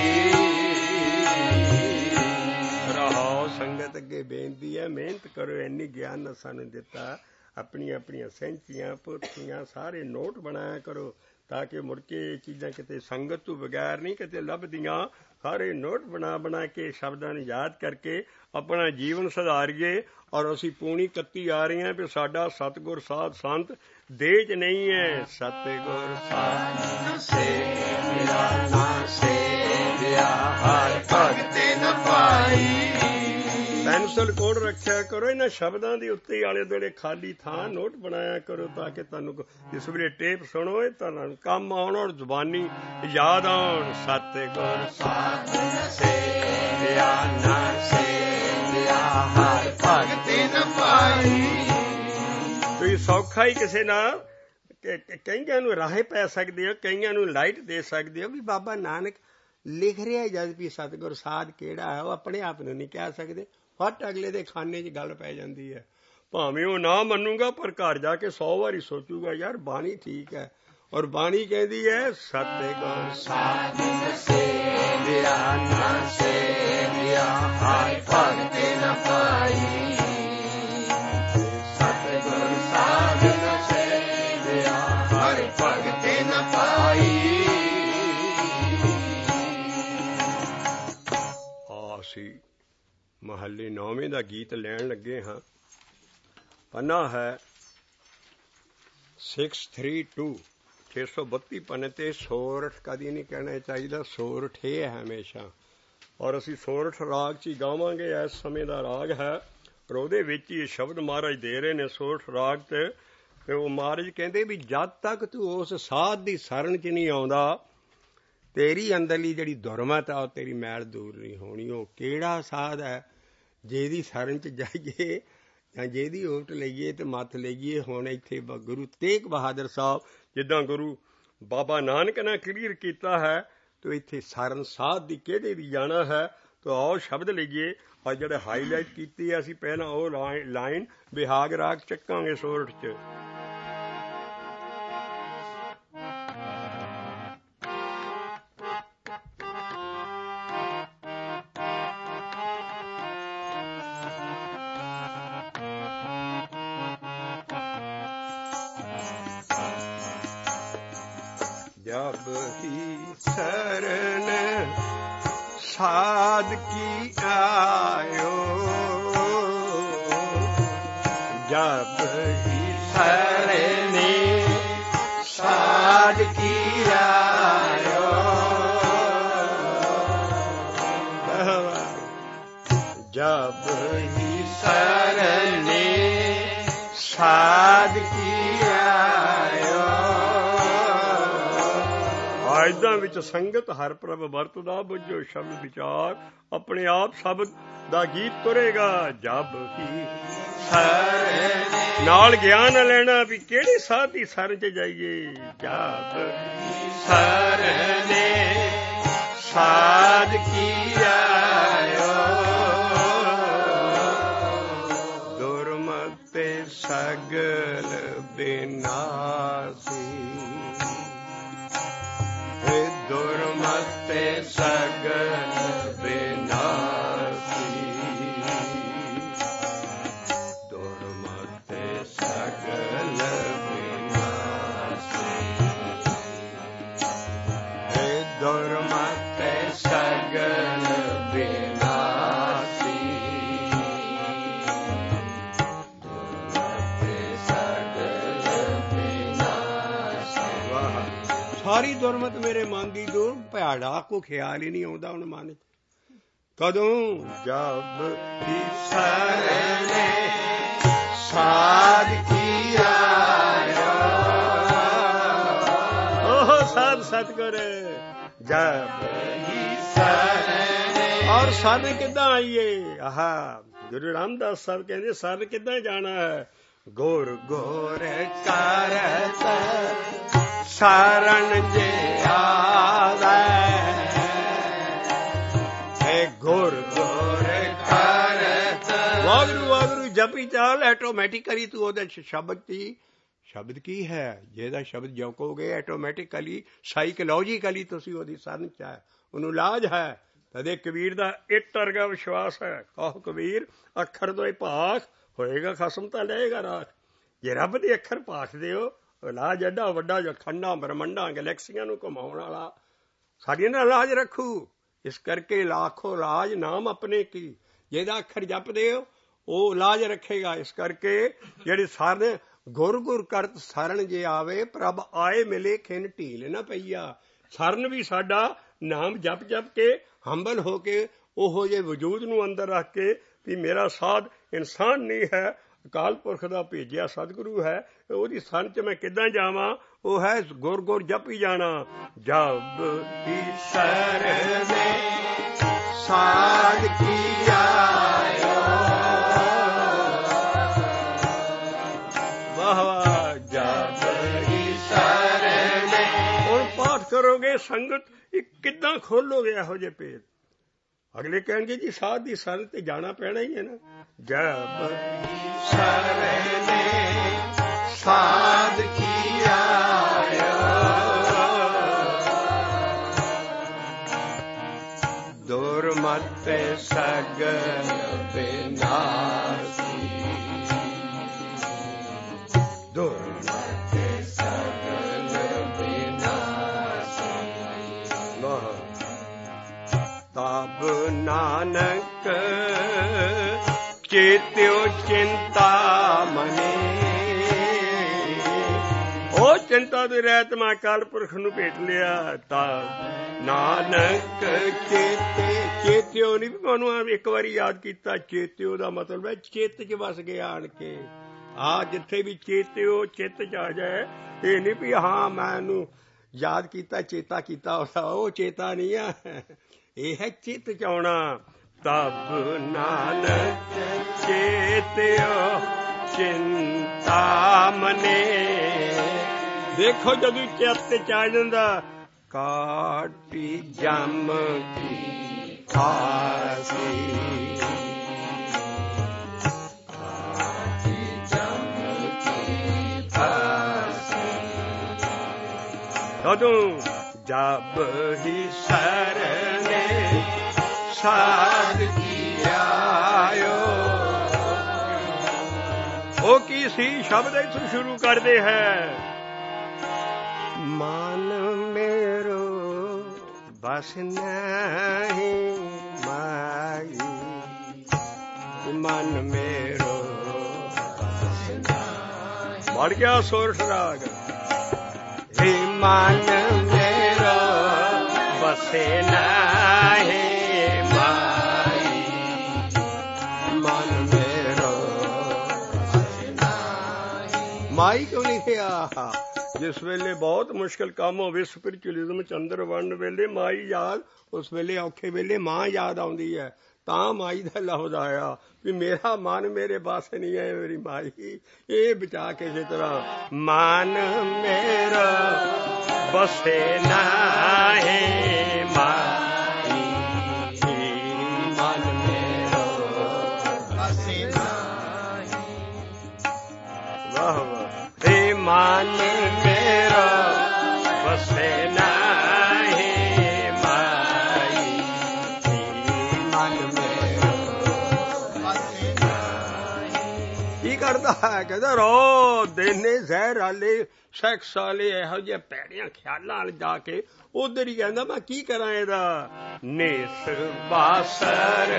रहो संगत अगे बेनती है मेहनत करो इन्नी ज्ञान ने सानू दिता अपनी अपनी सैंचियां पोथियां सारे नोट बनाया करो ताकि मुड़ के चीज़ां किते संगत तो बगैर नहीं किते लभदियां सारे नोट बना के शब्दां नूं याद करके अपना जीवन सुधारिए और असी पूनी कत्ती आ रही हैं भी साडा सतगुर साध संत देह च नहीं है सतगुर साध सेविया ना सेविया हर भगत न पाई पेंसिल कोड रखिया करो इन्हां शब्दां दे उत्ते आले दुआले खाली थां नोट बनाया करो ताकि तुहानूं जिस वेले टेप सुनो तुहानूं काम आउण और जुबानी याद आउण सतगुर साध सेविया ना सेविया हर भगत न पाई तुसीं सौखा ही किसे नाल कईयां नूं राह पै सकदे हो कईयां नूं लाइट दे सकदे हो भी बाबा नानक लिख रहा जद भी सतगुर साध किहड़ा है वो अपने आप नूं नहीं कह सकदे फट अगले दे खाने च गल पै जांदी है भावें वो ना मनूगा पर घर जाके 100 वारी सोचूगा यार बाणी ठीक है और बाणी कहती है सतगुर साध सेविया ना सेविया हर भगत न पाई सतगुर साध सेविया हर भगत न पाई आसी महले 9वें का गीत लैन लगे हाँ पन्ना है 632 632 पन्ने ते सोरठ कदी नहीं कहना चाहिए सोरठ ही है हमेशा और असी सोरठ राग च गावांगे इस समय का राग है और उहदे विच ही शब्द महाराज दे रहे ने सोरठ राग ते वो महाराज कहते भी जद तक तू उस साध की शरण च नहीं आउंदा तेरी अंदरली जिहड़ी दुरमत आ तेरी मैल दूर नहीं होनी वो किहड़ा साध है जेदी शरण च जाइए ਜਾਂ ਜਿਹਦੀ ਓਟ ਲਈਏ ਤੇ ਮੱਥ ਲਈਏ ਹੁਣ ਇੱਥੇ ਗੁਰੂ ਤੇਗ ਬਹਾਦਰ ਸਾਹਿਬ ਜਿੱਦਾਂ ਗੁਰੂ ਬਾਬਾ ਨਾਨਕ ਨੇ ਕਲੀਅਰ ਕੀਤਾ ਹੈ ਤੇ ਇੱਥੇ ਸਰਨ ਸਾਧ ਦੀ ਕਿਹੜੇ ਦੀ ਜਾਣਾ ਹੈ ਤਾਂ ਆਓ ਸ਼ਬਦ ਲਈਏ ਔਰ ਜਿਹੜੇ ਹਾਈਲਾਈਟ ਕੀਤੀ ਅਸੀਂ ਪਹਿਲਾਂ ਉਹ ਲਾਈਨ ਬਿਹਾਗ ਰਾਗ ਚੱਕਾਂਗੇ ਸੋਰਠ 'ਚ जब ही शरण साध की आयो जब ही शरण साध की आयो जब ही शरण साध की ਆਇਦਾਂ ਵਿੱਚ ਸੰਗਤ ਹਰ ਪ੍ਰਭ ਵਰਤਦਾ ਬੁੱਝੋ ਸ਼ਬਦ ਵਿਚਾਰ ਆਪਣੇ ਆਪ ਸ਼ਬਦ ਦਾ ਗੀਤ ਤੁਰੇਗਾ ਜਬ ਹੀ ਨਾਲ ਗਿਆਨ ਲੈਣਾ ਵੀ ਕਿਹੜੇ ਸਾਧ ਦੀ ਸ਼ਰਨ 'ਚ ਜਾਈਏ ਜਬ ਸ਼ਰਨੇ ਸਾਧ ਕੀ ਆਇਓ ਦੁਰਮਤਿ ਸਗਲ ਬਿਨਾਸੀ दुर्मत सगल विनाशी दुर्मत सगल विनाशी दुर्मत सगल विनाशी दुर्मत सगल विनाशी सारी दुर्मत मेरे मन की दूर भैड़ा को ख्याल ही नहीं आता हूं मन कदों जब ही शरणे साध की आयो साध सतगुर जब ही शरण। और शरण किद्दां आईए? आहा गुरु रामदास साहब कहते शरण किद्दां जाना है? गुर गुर करत शरण जे आवे, गुर गुर करत वागरू वागरू जपी चाल ऑटोमैटिकली तू ਉਹਦੇ ਸ਼ਬਦ ਕੀ ਹੈ? ਜਿਹਦਾ ਸ਼ਬਦ ਜਪੋਗੇ ਆਟੋਮੈਟਿਕਲੀ ਸਾਈਕੋਲੋਜੀਕਲੀ ਤੁਸੀਂ ਉਹਦੀ ਸਰਨ ਚ ਹੈ, ਉਹਨੂੰ ਇਲਾਜ ਹੈ। ਤਦੇ ਕਬੀਰ ਦਾ ਇੱਟ ਵਰਗਾ ਵਿਸ਼ਵਾਸ ਹੈ। ਕਹੋ ਕਬੀਰ ਅੱਖਰ ਤੋਂ ਹੀ ਭਾਖ ਹੋਏਗਾ ਖਸਮ ਤਾਂ ਲਏਗਾ ਰਾਖ। ਜੇ ਰੱਬ ਦੇ ਅੱਖਰ ਭਾਖਦੇ ਹੋ ਇਲਾਜ ਐਡਾ ਵੱਡਾ ਜੋ ਖੰਡਾਂ ਬ੍ਰਹਮੰਡਾਂ ਗੈਲੈਕਸੀਆਂ ਨੂੰ ਘੁਮਾਉਣ ਵਾਲਾ ਸਾਡੀਆਂ ਨਾਲ ਇਲਾਜ ਰੱਖੂ। ਇਸ ਕਰਕੇ ਲਾਖੋ ਇਲਾਜ ਨਾਮ ਆਪਣੇ ਕੀ, ਜਿਹਦਾ ਅੱਖਰ ਜਪਦੇ ਹੋ ਉਹ ਇਲਾਜ ਰੱਖੇਗਾ। ਇਸ ਕਰਕੇ ਜਿਹੜੀ ਸਰਨ ਗੁਰ ਗੁਰ ਕਰਤ ਸਰਨ ਜੇ ਆਵੇ, ਪ੍ਰਭ ਆਏ ਮਿਲੇ ਖਿਨ ਢੀਲ ਨਾ ਪਈਆ। ਸਰਨ ਵੀ ਸਾਡਾ ਨਾਮ ਜਪ ਜਪ ਕੇ ਹੰਬਲ ਹੋ ਕੇ ਉਹੋ ਜਿਹੇ ਵਜੂਦ ਨੂੰ ਅੰਦਰ ਰੱਖ ਕੇ ਵੀ ਮੇਰਾ ਸਾਧ ਇਨਸਾਨ ਨਹੀਂ ਹੈ, ਅਕਾਲ ਪੁਰਖ ਦਾ ਭੇਜਿਆ ਸਤਿਗੁਰੂ ਹੈ। ਉਹਦੀ ਸਰਨ ਚ ਮੈਂ ਕਿੱਦਾਂ ਜਾਵਾਂ? ਉਹ ਹੈ ਗੁਰ ਗੁਰ ਜਪੀ ਜਾਣਾ। ਜਬ ਹੀ ਸਰਨੇ ਸਾਧ ਕੀ ਆਇਓ, ਵਾਹ ਵਾਹ ਜਬ ਹੀ ਸਰਨੇ। ਹੁਣ ਪਾਠ ਕਰੋਗੇ ਸੰਗਤ ਕਿੱਦਾਂ ਖੋਲੋਗੇ ਇਹੋ ਜਿਹੇ ਭੇਦ? ਅਗਲੇ ਕਹਿਣਗੇ ਜੀ ਸਾਧ ਦੀ ਸਰਨ ਤੇ ਜਾਣਾ ਪੈਣਾ ਹੀ ਹੈ ਨਾ। ਜਬ ਸਰਨੇ ਸਾਧ ਕੀ ਆਇਓ, ਦੁਰਮਤ ਸਗਲ ਵਿਨਾਸ਼ੀ, ਦੁਰਮਤ ਸਗਲ ਵਿਨਾਸ਼ੀ। ਤਬ ਨਾਨਕ ਚੇਤਿਓ ਚਿੰਤਾ ਮਨੇ। ਉਹ ਚਿੰਤਾ ਦੇ ਰਹਿਤ ਮੈਂ ਅਕਾਲ ਪੁਰਖ ਨੂੰ ਭੇਟ ਲਿਆ। ਤਾਂ ਨਾਨਕ ਚੇਤਿਓ ਨਹੀਂ ਮੈਨੂੰ ਇੱਕ ਵਾਰੀ ਯਾਦ ਕੀਤਾ। ਚੇਤਿਓ ਦਾ ਮਤਲਬ ਹੈ ਚਿੱਤ ਚ ਵਸ ਗਿਆ ਆਣ ਕੇ। ਆ ਜਿੱਥੇ ਵੀ ਚੇਤਿਓ ਚਿੱਤ ਚ ਆ ਜਾਏ, ਇਹ ਨਹੀਂ ਵੀ ਹਾਂ ਮੈਂ ਇਹਨੂੰ ਯਾਦ ਕੀਤਾ ਚੇਤਾ ਕੀਤਾ, ਉਹ ਚੇਤਾ ਨਹੀਂ ਆ, ਇਹ ਹੈ ਚਿੱਤ ਚ ਆਉਣਾ। ਤਬ ਨਾਨਕ ਚੇਤਿਓ ਚਿੰਤਾ ਮਨੇ। ਦੇਖੋ ਜਦੋਂ ਚਿੱਤ ਚ ਆ ਜਾਂਦਾ, ਕਾਟੀ ਜਮ ਕੀ ਖਾਸੀ, ਕਾਟੀ ਜਮ ਕੀ ਖਾਸੀ। ਜਦੋਂ ਜਬ ਹੀ ਸਰਨੇ ਸਾਧ ਕੀ ਆਇਓ। ਉਹ ਕੀ ਸੀ ਸ਼ਬਦ ਇੱਥੋਂ ਸ਼ੁਰੂ ਕਰਦੇ ਹੈ। ਮਨ ਮੇਰੋ ਬਸ ਨਹੀਂ ਮਾਈ, ਮਨ ਮੇਰੋ ਬਸ ਨਹੀਂ। ਵੜ ਗਿਆ ਸੋਰਠ ਰਾਗ। हे मन मेरो बसे नाहे माई, मन मेरो बसे नाहे माई। क्यों लिखिया? जिस वेले बहुत मुश्किल काम होवे स्पिरिचुअलिज्म च अंदर वड़न वेले माई याद, उस वेले औखे वेले मां याद आउंदी है। ਤਾਂ ਮਾਈ ਦਾ ਲਫ਼ਜ਼ ਆਇਆ ਵੀ ਮੇਰਾ ਮਨ ਮੇਰੇ ਬਸ ਨਹੀਂ ਹੈ, ਮੇਰੀ ਮਾਈ ਇਹ ਬਚਾ ਕੇ ਇਸੇ ਤਰ੍ਹਾਂ। ਮਨ ਮੇਰਾ ਬਸੇ ਨਾਹੀਂ ਮਾਈ, ਮਨ ਮੇਰਾ ਬਸੇ ਨਾਹੀਂ। ਵਾਹ ਵਾਹ। हे ਮਨ ਮੇਰਾ ਬਸੇ ਕਰਦਾ ਹੈ। ਕਹਿੰਦਾ ਰੋ ਦੇਨੇ ਜ਼ਹਿਰ ਵਾਲੇ ਸੈਕਸ ਵਾਲੇ ਇਹੋ ਜਿਹੇ ਭੈੜੀਆਂ ਖਿਆਲਾਂ ਨਾਲ ਜਾ ਕੇ ਉਧਰ ਹੀ ਕਹਿੰਦਾ ਮੈਂ ਕੀ ਕਰਾਂ ਇਹਦਾ। ਨੇਸ ਬਾਸਰ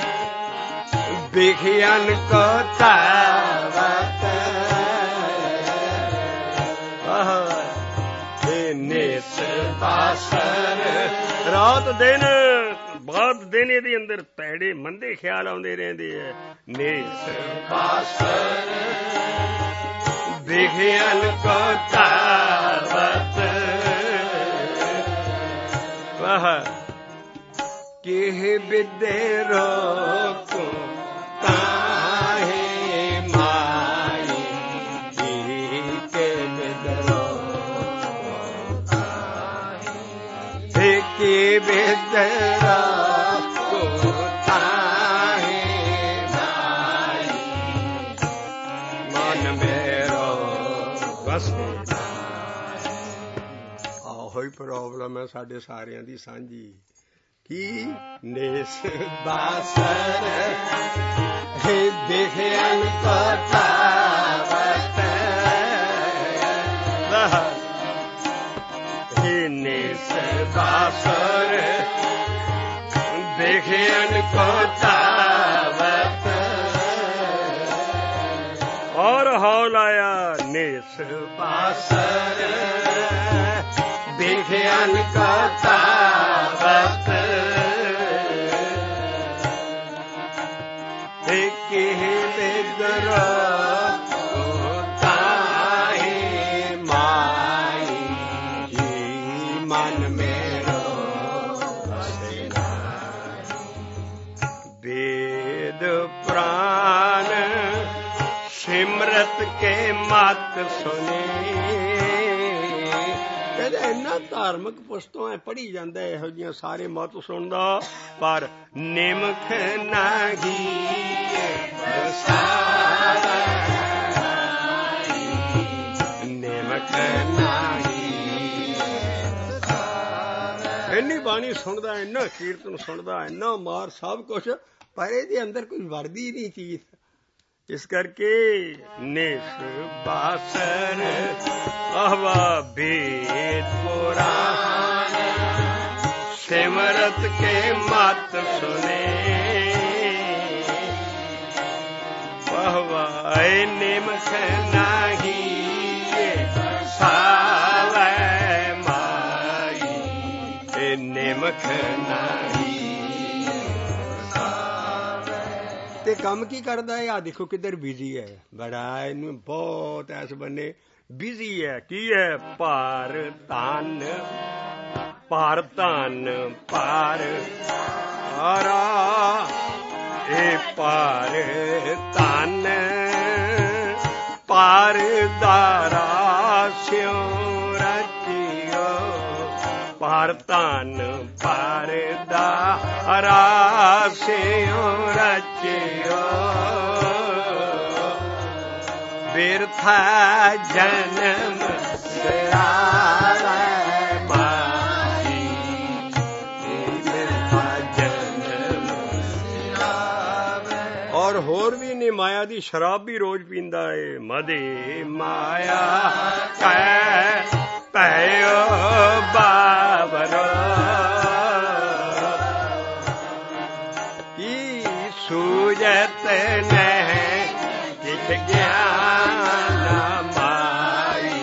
ਵਿਖਿਆਨ ਕੋ ਤਾਵਤ, ਨੇਸ ਬਾਸਰ ਰਾਤ ਦਿਨ ਬਾਤ ਦਿਨ ਇਹਦੇ ਅੰਦਰ ਭੈੜੇ ਮੰਦੇ ਖਿਆਲ ਆਉਂਦੇ ਰਹਿੰਦੇ ਹੈ। ਨੇਸ ਬਾਸਰ ਵਿਖਿਆਨ ਕੋ ਤਾਵਤ, विदे रोकू ताहे माई के विदे रोकू ताहे की विदे रोकू ताहे माई मन मेरो बस होई प्रॉब्लम है साडे सारियां दी सांझी की नेस बासर हे देखन कथावत हे नेस बासर देखन कथावत और हौल आया नेस बासर देखन कथावत बेदर ताहे माई मन मेरो वेद प्राण सिमरत के मत सुने इन्ना धार्मिक पुस्तकों पढ़ी जाता है ਇਹੋ ਜਿਹੀਆਂ ਸਾਰੇ ਮਤ ਸੁਣਦਾ पर निमख नाही निमख नाही ਇੰਨੀ ਬਾਣੀ ਸੁਣਦਾ ਇੰਨਾ ਕੀਰਤਨ ਸੁਣਦਾ ਇੰਨਾ ਮਾਰ ਸਭ ਕੁਛ ਪਰ ਇਹਦੇ ਅੰਦਰ ਕੋਈ ਵਰਦੀ ਨਹੀਂ ਚੀਜ਼ इस करके निस बासर अहवा वेद पुराण सिमरत के मत सुने बहवाए निमख नाही सावै माई निमख नाही ਤੇ ਕੰਮ ਕੀ ਕਰਦਾ ਹੈ ਆ ਦੇਖੋ ਕਿੱਧਰ ਬਿਜ਼ੀ ਹੈ ਬੜਾ ਇਹਨੂੰ ਬਹੁਤ ਐਸ ਬੰਨੇ ਬਿਜ਼ੀ ਹੈ ਕੀ ਹੈ ਭਾਰ ਧਨ ਭਾਰ ਧਨ ਭਾਰ ਆਰਾ ਇਹ ਭਾਰ ਧਨ ਭਾਰ ਦਾਰਾ ਸਿਉ ਰਚਿਓ ਭਾਰ ਧਨ ਭਾਰ ਦਾਰਾ ਸਿਉ ਰਚਿਓ ਬਿਰਥਾ ਜਨਮ ਸਿਆਵੈ ਮਾਈ ਬਿਰਥਾ ਜਨਮ ਸਿਆਵੈ ਔਰ ਹੋਰ ਵੀ ਨੇ ਮਾਇਆ ਦੀ ਸ਼ਰਾਬ ਵੀ ਰੋਜ਼ ਪੀਂਦਾ ਏ ਮਦੇ ਮਾਇਆ ਕੈ ਭਇਓ ਬਾਬਰ सूजत नहीं किछ ज्ञान माई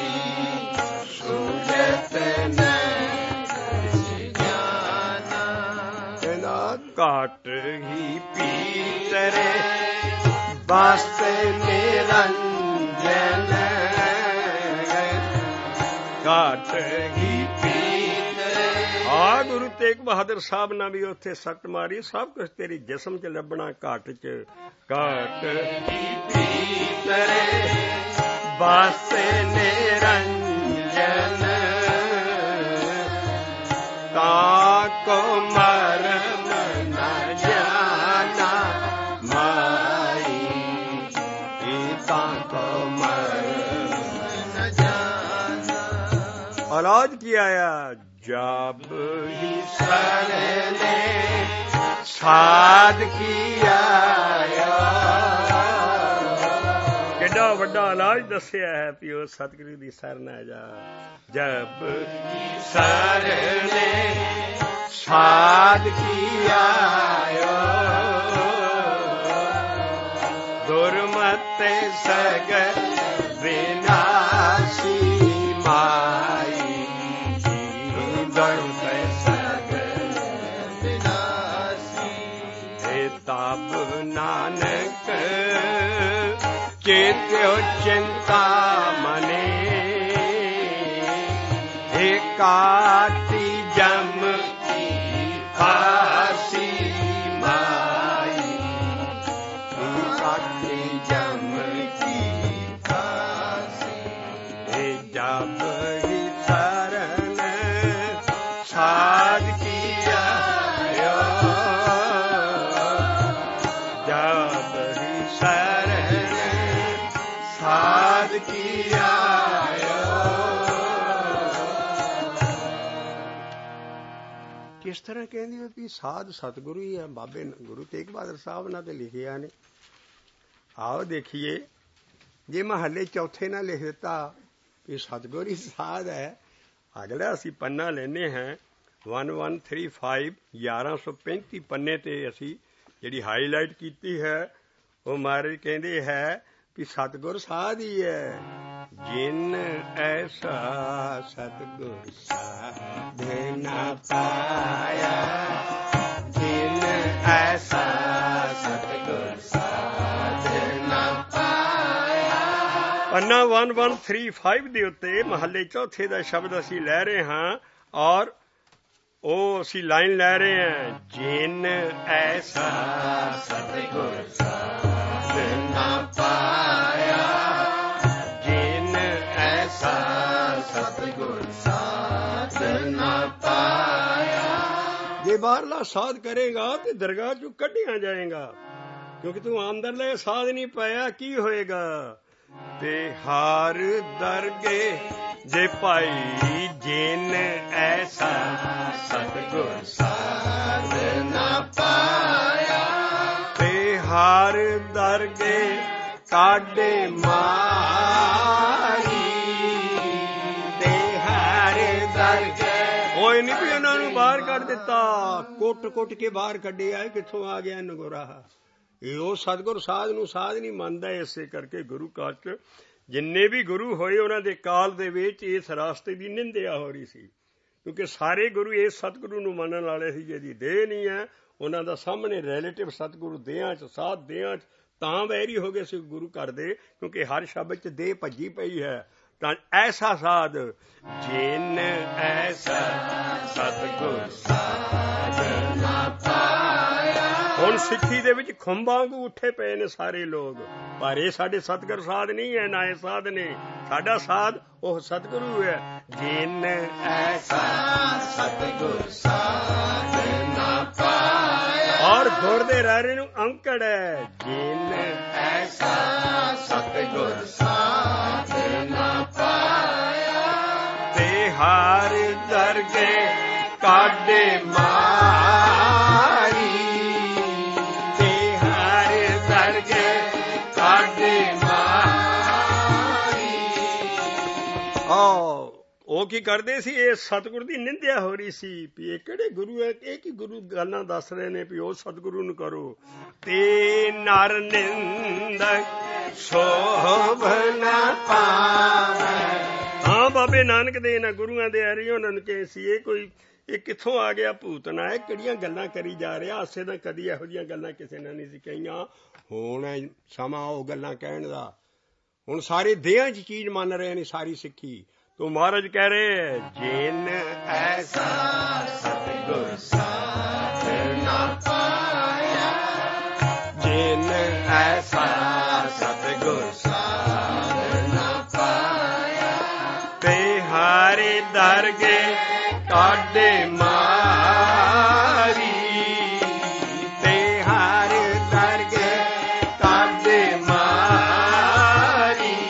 सूजत नहीं किछ ज्ञान कहना काट ही पीतरे वास्ते निरंजन काट ही ਆ ਗੁਰੂ ਤੇਗ ਬਹਾਦਰ ਸਾਹਿਬ ਨਾਲ ਵੀ ਉੱਥੇ ਸੱਟ ਮਾਰੀ ਸਭ ਕੁਝ ਤੇਰੀ ਜਿਸਮ 'ਚ ਲੱਭਣਾ ਘਾਟ 'ਚ ਘਾਟ ਤੇਰੇ ਵਾਸੇ ਨਿਰੰਜਨ ਤਾ ਕੋ ਮਰਮ ਨਾ ਜਾਣਾ ਮਾਈ ਤਾ ਕੋ ਮਰਮ ਨਾ ਜਾਣਾ ਔਲਾਦ ਕੀ ਆਇਆ जब ही सरने साध किया किड्डा वड्डा इलाज दस्या है पियो सतगुरु दी सरना जा जब ही सरने साध किया दुर्मत सगर विनाशी माई ताप नानक चेत्यो चिंता मने हे काटी जम की फांसी ਕਿਸ ਤਰ੍ਹਾਂ ਕਹਿੰਦੇ ਹੋ ਵੀ ਸਾਧ ਸਤਿਗੁਰੂ ਹੀ ਹੈ? ਬਾਬੇ ਗੁਰੂ ਤੇਗ ਬਹਾਦਰ ਸਾਹਿਬ ਨਾਲ ਤੇ ਲਿਖਿਆ ਨੇ। ਆਓ ਦੇਖੀਏ, ਜੇ ਮਹੱਲੇ ਚੌਥੇ ਨਾਲ ਲਿਖ ਦਿੱਤਾ ਵੀ ਸਤਿਗੁਰੂ ਹੀ ਸਾਧ ਹੈ, ਅਗਲਾ ਅਸੀਂ ਪੰਨਾ ਲੈਂਦੇ ਹਾਂ 1135 1135 ਪੰਨੇ ਤੇ ਅਸੀਂ ਜਿਹੜੀ ਹਾਈਲਾਈਟ ਕੀਤੀ ਹੈ ਉਹ ਮਹਾਰਾਜ ਕਹਿੰਦੇ ਹੈ ਵੀ ਸਤਿਗੁਰ ਸਾਧ ਹੀ ਹੈ। ਜਿਨ ਐਸਾ ਸਤਿਗੁਰ ਸਾਧ ਨਾ ਪਾਇਆ, ਜਿਨ ਐਸਾ ਸਤਿਗੁਰ ਸਾਧ ਨਾ ਪਾਇਆ। ਪੰਨਾ 1135 ਦੇ ਉੱਤੇ ਮਹੱਲੇ ਚੌਥੇ ਦਾ ਸ਼ਬਦ ਅਸੀਂ ਲੈ ਰਹੇ ਹਾਂ ਔਰ ਉਹ ਅਸੀਂ ਲਾਈਨ ਲੈ ਰਹੇ ਹਾਂ, ਜਿਨ ਐਸਾ ਸਤਿਗੁਰ ਸਾਧ ਨਾ ਪਾਇਆ, ਜਿਨ ਐਸਾ ਸਤਿਗੁਰ ਸਾਧ ਨਾ ਪਾਇਆ। ਜੇ ਬਾਹਰਲਾ ਸਾਧ ਕਰੇਗਾ ਤੇ ਦਰਗਾਹ ਚੋਂ ਕੱਢਿਆ ਜਾਏਗਾ, ਕਿਉਂਕਿ ਤੂੰ ਅੰਦਰਲੇ ਸਾਧ ਨਹੀਂ ਪਾਇਆ, ਕੀ ਹੋਏਗਾ? ਤੇ ਹਾਰ ਦਰਗੇ ਜੇ ਭਾਈ, ਜਿਨ ਐਸਾ ਸਤਿਗੁਰ ਸਾਧ ਨਾ ਪਾਇਆ, ਤੇ ਹਾਰ ਦਰਗੇ ਕਾਢੇ ਮਾਰੀ, ਤੇ ਹਾਰ ਦਰਗੇ। ਉਹ ਨਹੀਂ ਵੀ ਇਹਨਾਂ ਨੂੰ ਬਾਹਰ ਕੱਢ ਦਿੱਤਾ, ਕੁੱਟ ਕੇ ਬਾਹਰ ਕੱਢਿਆ, ਕਿੱਥੋਂ ਆ ਗਿਆ ਨਗੋਰਾ? ਇਹ ਉਹ ਸਤਿਗੁਰ ਸਾਧ ਨੂੰ ਸਾਧ ਨਹੀਂ ਮੰਨਦਾ। ਇਸੇ ਕਰਕੇ ਗੁਰੂ ਕਾਲ 'ਚ ਜਿੰਨੇ ਵੀ ਗੁਰੂ ਹੋਏ ਉਹਨਾਂ ਦੇ ਕਾਲ ਦੇ ਵਿੱਚ ਇਸ ਰਾਸਤੇ ਦੀ ਨਿੰਦਿਆ ਹੋ ਰਹੀ ਸੀ, ਕਿਉਂਕਿ ਸਾਰੇ ਗੁਰੂ ਇਸ ਸਤਿਗੁਰੂ ਨੂੰ ਮੰਨਣ ਵਾਲੇ ਸੀ ਜਿਹਦੀ ਦੇਹ ਨਹੀਂ ਹੈ। ਉਹਨਾਂ ਦਾ ਸਾਹਮਣੇ ਰਿਲੇਟਿਵ ਸਤਿਗੁਰੂ ਦੇਹਾਂ 'ਚ, ਸਾਧ ਦੇਹਾਂ 'ਚ ਤਾਂ ਵੈਰੀ ਹੋ ਗਏ ਸੀ ਗੁਰੂ ਘਰ ਦੇ, ਕਿਉਂਕਿ ਹਰ ਸ਼ਬਦ 'ਚ ਦੇਹ ਭੱਜੀ ਪਈ ਹੈ। ਤਾਂ ਐਸਾ ਸਾਧ, ਜਿਨ ਐਸਾ ਸਤਿਗੁਰ ਸਾਧ ਨਾ ਪਾਇਆ। ਹੁਣ ਸਿੱਖੀ ਦੇ ਵਿੱਚ ਖੰਭਾਂ ਵਾਂਗੂ ਉੱਠੇ ਪਏ ਨੇ ਸਾਰੇ ਲੋਕ, ਪਰ ਇਹ ਸਾਡੇ ਸਤਿਗੁਰ ਸਾਧ ਨਹੀਂ ਹੈ, ਨਾ ਇਹ ਸਾਧ ਨੇ। ਸਾਡਾ ਸਾਧ ਉਹ ਸਤਿਗੁਰੂ ਹੈ। ਜਿਨ ਐਸਾ ਸਤਿਗੁਰ ਸਾਧ ਨਾ ਪਾਇਆ। ਔਰ ਗੁਰ ਦੇ ਰਾਰੇ ਨੂੰ ਅੰਕੜ ਹੈ, ਜਿਨ ਐਸਾ ਸਤਿਗੁਰ ਸਾਧ ਨਾ ਪਾਇਆ, ਤੇ ਹਾਰ ਦਰਗੇ ਕਾਢੇ ਮਾਰੀ, ਤੇ ਹਾਰ ਦਰਗੇ ਕਾਢੇ ਮਾਰੀ। ਉਹ ਕੀ ਕਰਦੇ ਸੀ? ਇਹ ਸਤਿਗੁਰੂ ਦੀ ਨਿੰਦਿਆ ਹੋ ਰਹੀ ਸੀ ਵੀ ਇਹ ਕਿਹੜੇ ਗੁਰੂ ਹੈ, ਇਹ ਕੀ ਗੁਰੂ ਗੱਲਾਂ ਦੱਸ ਰਹੇ ਨੇ ਵੀ ਉਹ ਸਤਿਗੁਰੂ ਨੂੰ ਕਰੋ। ਤੇ ਨਰ ਨਿੰਦਕ ਸ਼ੋਭ ਨਾ ਪਾਵੇ। ਹਾਂ, ਬਾਬੇ ਨਾਨਕ ਦੇ ਇਹਨਾਂ ਗੁਰੂਆਂ ਦੇ ਆਰੀ ਉਹਨਾਂ ਨੂੰ ਕਹੇ ਸੀ ਇਹ ਕਿੱਥੋਂ ਆ ਗਿਆ ਭੂਤਨਾ, ਇਹ ਕਿਹੜੀਆਂ ਗੱਲਾਂ ਕਰੀ ਜਾ ਰਿਹਾ? ਆਸੇ ਤਾਂ ਕਦੀ ਇਹੋ ਜਿਹੀਆਂ ਗੱਲਾਂ ਕਿਸੇ ਨੇ ਨਹੀਂ ਸੀ ਕਹੀਆਂ। ਹੁਣ ਸਮਾਂ ਉਹ ਗੱਲਾਂ ਕਹਿਣ ਦਾ, ਹੁਣ ਸਾਰੇ ਦੇਹਾਂ 'ਚ ਚੀਜ਼ ਮੰਨ ਰਹੇ ਨੇ ਸਾਰੀ ਸਿੱਖੀ। ਤੋ ਮਹਾਰਾਜ ਕਹਿ ਰਹੇ, ਜਿਨ ਐਸਾ ਸਤਿਗੁਰ ਸਾਧ ਨਾ ਪਾਇਆ, ਜਿਨ ਐਸਾ ਸਤਿਗੁਰ ਸਾਧ ਨਾ ਪਾਇਆ, ਤੇ ਹਾਰੇ ਦਰਗੇ ਕਾਢੇ ਮਾਰੀ, ਤੇ ਹਾਰੇ ਦਰਗੇ ਕਾਢੇ ਮਾਰੀ,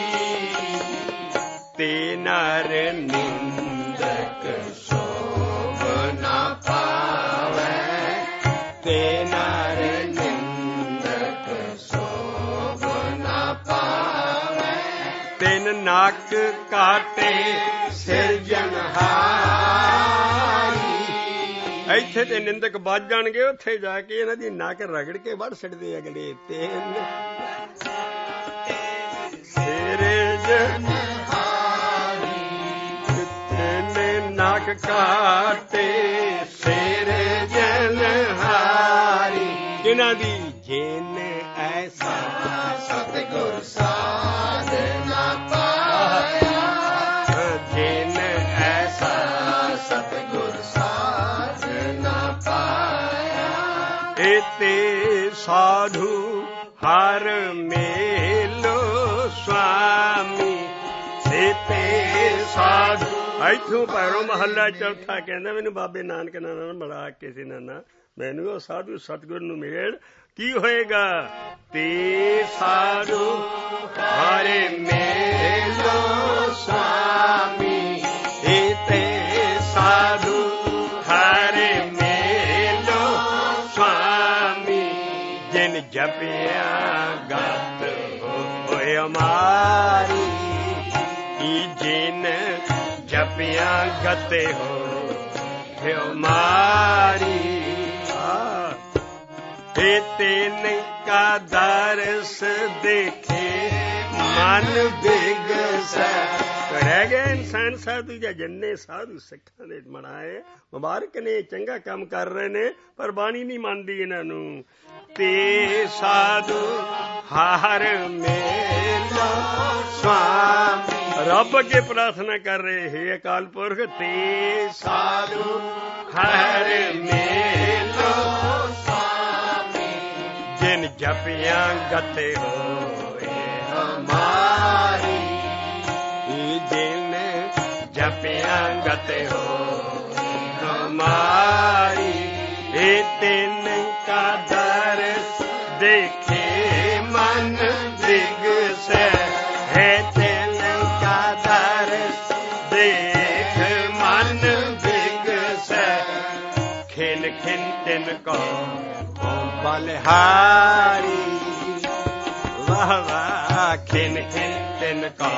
ਤੇ ਨਰ ਨਿੰਦਕ ਸ਼ੋਭ ਨਾ ਪਾਵੇ, ਤੇ ਨਰ ਨਿੰਦਕ ਸ਼ੋਭ ਨਾ ਪਾਵੇ, ਤਿੰਨ ਨੱਕ ਕਾਟੇ ਸਿਰਜਣਹਾਰੀ। ਇੱਥੇ ਤੇ ਨਿੰਦਕ ਵੱਜ ਜਾਣਗੇ, ਉੱਥੇ ਜਾ ਕੇ ਇਹਨਾਂ ਦੀ ਨੱਕ ਰਗੜ ਕੇ ਵੱਢ ਛੱਡਦੇ ਅਗਲੇ। ਤਿੰਨ ਸਿਰਜਣਹਾਰੀ, ਤਿੰਨ ਨੱਕ ਕਾਟੇ ਸਿਰਜਣਹਾਰੀ। ਇਹਨਾਂ ਦੀ ਜਿਨ ਐਸਾ ਸਤਿਗੁਰ ਸਾਧ ਨਾ ਪਾਇਆ, ਜਿਨ ਐਸਾ ਸਤਿਗੁਰ ਸਾਧ ਨਾ ਪਾਇਆ, ਇਤੇ ਸਾਧੂ ਹਰ ਮੇਲੋ ਸੁਆਮੀ, ਇਤੇ ਸਾਧੂ। ਇੱਥੋਂ ਭੈਰੋ ਮਹੱਲਾ ਚੌਥਾ ਕਹਿੰਦਾ, ਮੈਨੂੰ ਬਾਬੇ ਨਾਨਕ ਨਾਲ ਮਿਲਾ ਕਿਸੇ ਨਾਲ, ਮੈਨੂੰ ਉਹ ਸਾਧੂ ਸਤਿਗੁਰ ਨੂੰ ਮਿਲ, ਕੀ ਹੋਏਗਾ? ਤੇ ਸਾਧੂ ਹਰੇ ਮੇਲੋ ਸੁਆਮੀ, ਤੇ ਸਾਧੂ ਹਰੇ ਮੇਲੋ हमारी जिन जपिया गते हो हमारी तेन का दर्श देखे मन बिगसै। रह गए इंसान साधु ਜਾਂ ਜਿੰਨੇ ਸਾਧੂ ਸਿੱਖਾਂ ਦੇ ਮਨਾਏ ਮੁਬਾਰਕ ਨੇ, ਚੰਗਾ ਕੰਮ ਕਰ ਰਹੇ ਨੇ, ਪਰ ਬਾਣੀ ਨਹੀਂ ਮੰਨਦੀ ਇਹਨਾਂ ਨੂੰ। ਤੇ ਸਾਧੂ ਹਾਰ ਮੇਲੋ स्वामी, ਰੱਬ ਅੱਗੇ ਪ੍ਰਾਰਥਨਾ ਕਰ ਰਹੇ ਹੈ ਅਕਾਲ ਪੁਰਖ, ਤੇ ਸਾਧੂ ਹਾਰ ਮੇਲੋ स्वामी, ਜਿਨ ਜਪਿਆ ਗਤੇ ਹੋਏ ਹਮਾਰੀ, जिन जपिया गते हो हमारी, तिन का दर्श देखे मन बिगसै है, तिन का दर्श देख मन बिगसै। खिन खिन तिन को बलिहारी, वाह वाह खिन खिन तिन को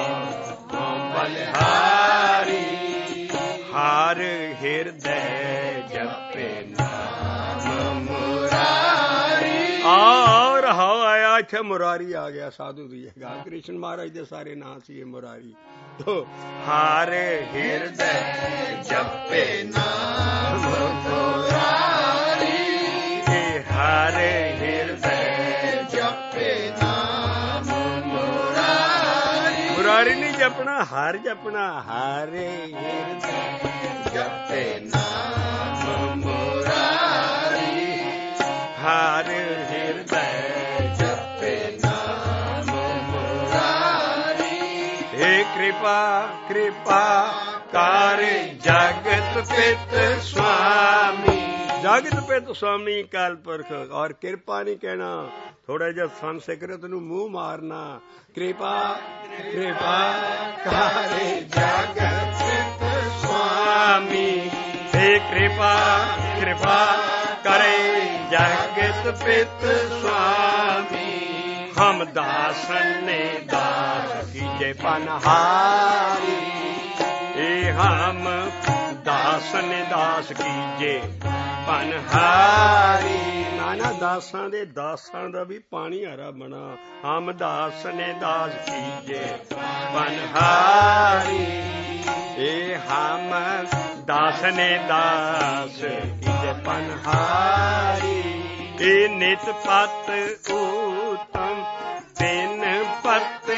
बलिहारी, हार हृदय जपे नाम मुरारी। और हाओ आया इत्थे मुरारी आ गया, साधु दी हैगा, कृष्ण महाराज दे सारे नाम सी मुरारी। तो हार हृदय जपे नाम मुरारी, हार हृदय जपे नाम मुरारी। मुरारी नहीं जपना, हार जपना, हारे हृदय जपे नाम मुरारी, हार हृदय जपे नाम मुरारी। हे कृपा कृपा कार जगत पित स्वामी, जगत पित स्वामी काल पुरख। और कृपा नहीं कहना, थोड़ा जिहा संस्कृत नूं मूंह मारना। कृपा कृपा करे जगत पित स्वामी, हे कृपा कृपा करे जगत पित स्वामी। हम दासन ने दास कीजे पनहारी, हम दासन ने दास कीजे पनहारी। नाना दासां दे दासां दा भी पानी हरा बना, हम दास ने दास कीजे पनहारी। हम दास ने दास कीजे पनहारी। नित पत उत्तम तिन पत्ते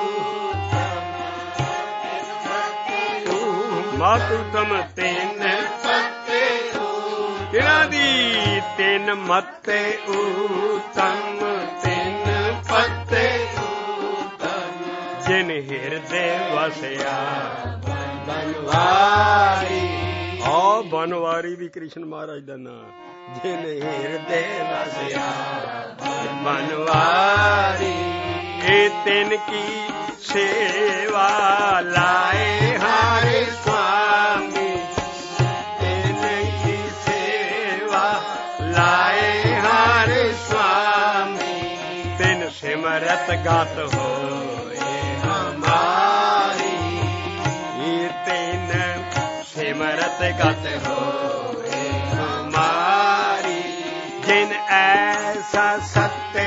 मत उत्तम तिन पत्ते किना दी, तिन मत्ते उत्तम तिन पत्ते उत्तम, जिन हृदय वसया बनवारी। आ बनवारी भी कृष्ण महाराज दा नाम, जिन हृदय वसया बनवारी। तिन की सेवा लाए हारे स्वामी, तिन की सेवा लाए हारे स्वामी। तिन सिमरत गात होए हमारी, तिन सिमरत गात होए हमारी। जिन ऐसा सत्य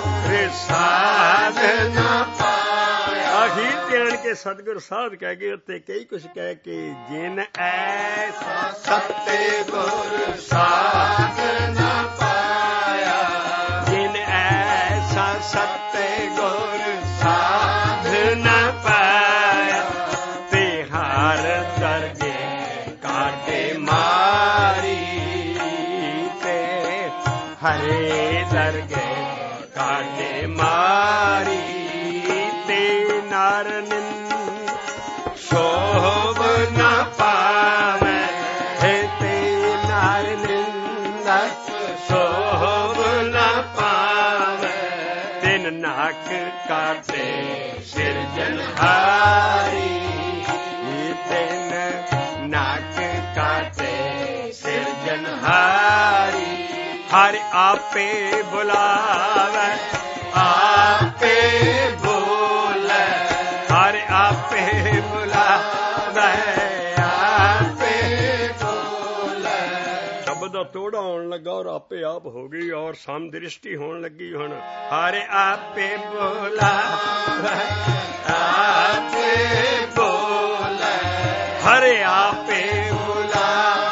साध न पाया, आखिर ध्यान के सतगुर साध कह के उत्ते कई कुछ कह के, जिन ऐसा सत्य गुर साध न पाया, जिन ऐसा सत्य गुर साध न पाया। तिहार दरगे काटे मारी, ते हरे दरगे काटे मारी। ते नार शोभ न पावे, ते नार निंदा शोभ न पावे। तिन नाक काटे सिरजनहारी, तिन नाक काटे सिरजनहारी। हर आपे बुलावे आपे बोले, ਦਾ ਤੋੜਾ ਹੋਣ ਲੱਗਾ ਔਰ ਆਪੇ ਆਪ ਹੋ ਗਈ ਔਰ ਸਮਦ੍ਰਿਸ਼ਟੀ ਹੋਣ ਲੱਗੀ। ਹੁਣ ਹਰ ਆਪੇ ਬੋਲਾ ਆਪੇ ਬੋਲਾ ਹਰ ਆਪੇ ਬੋਲਾ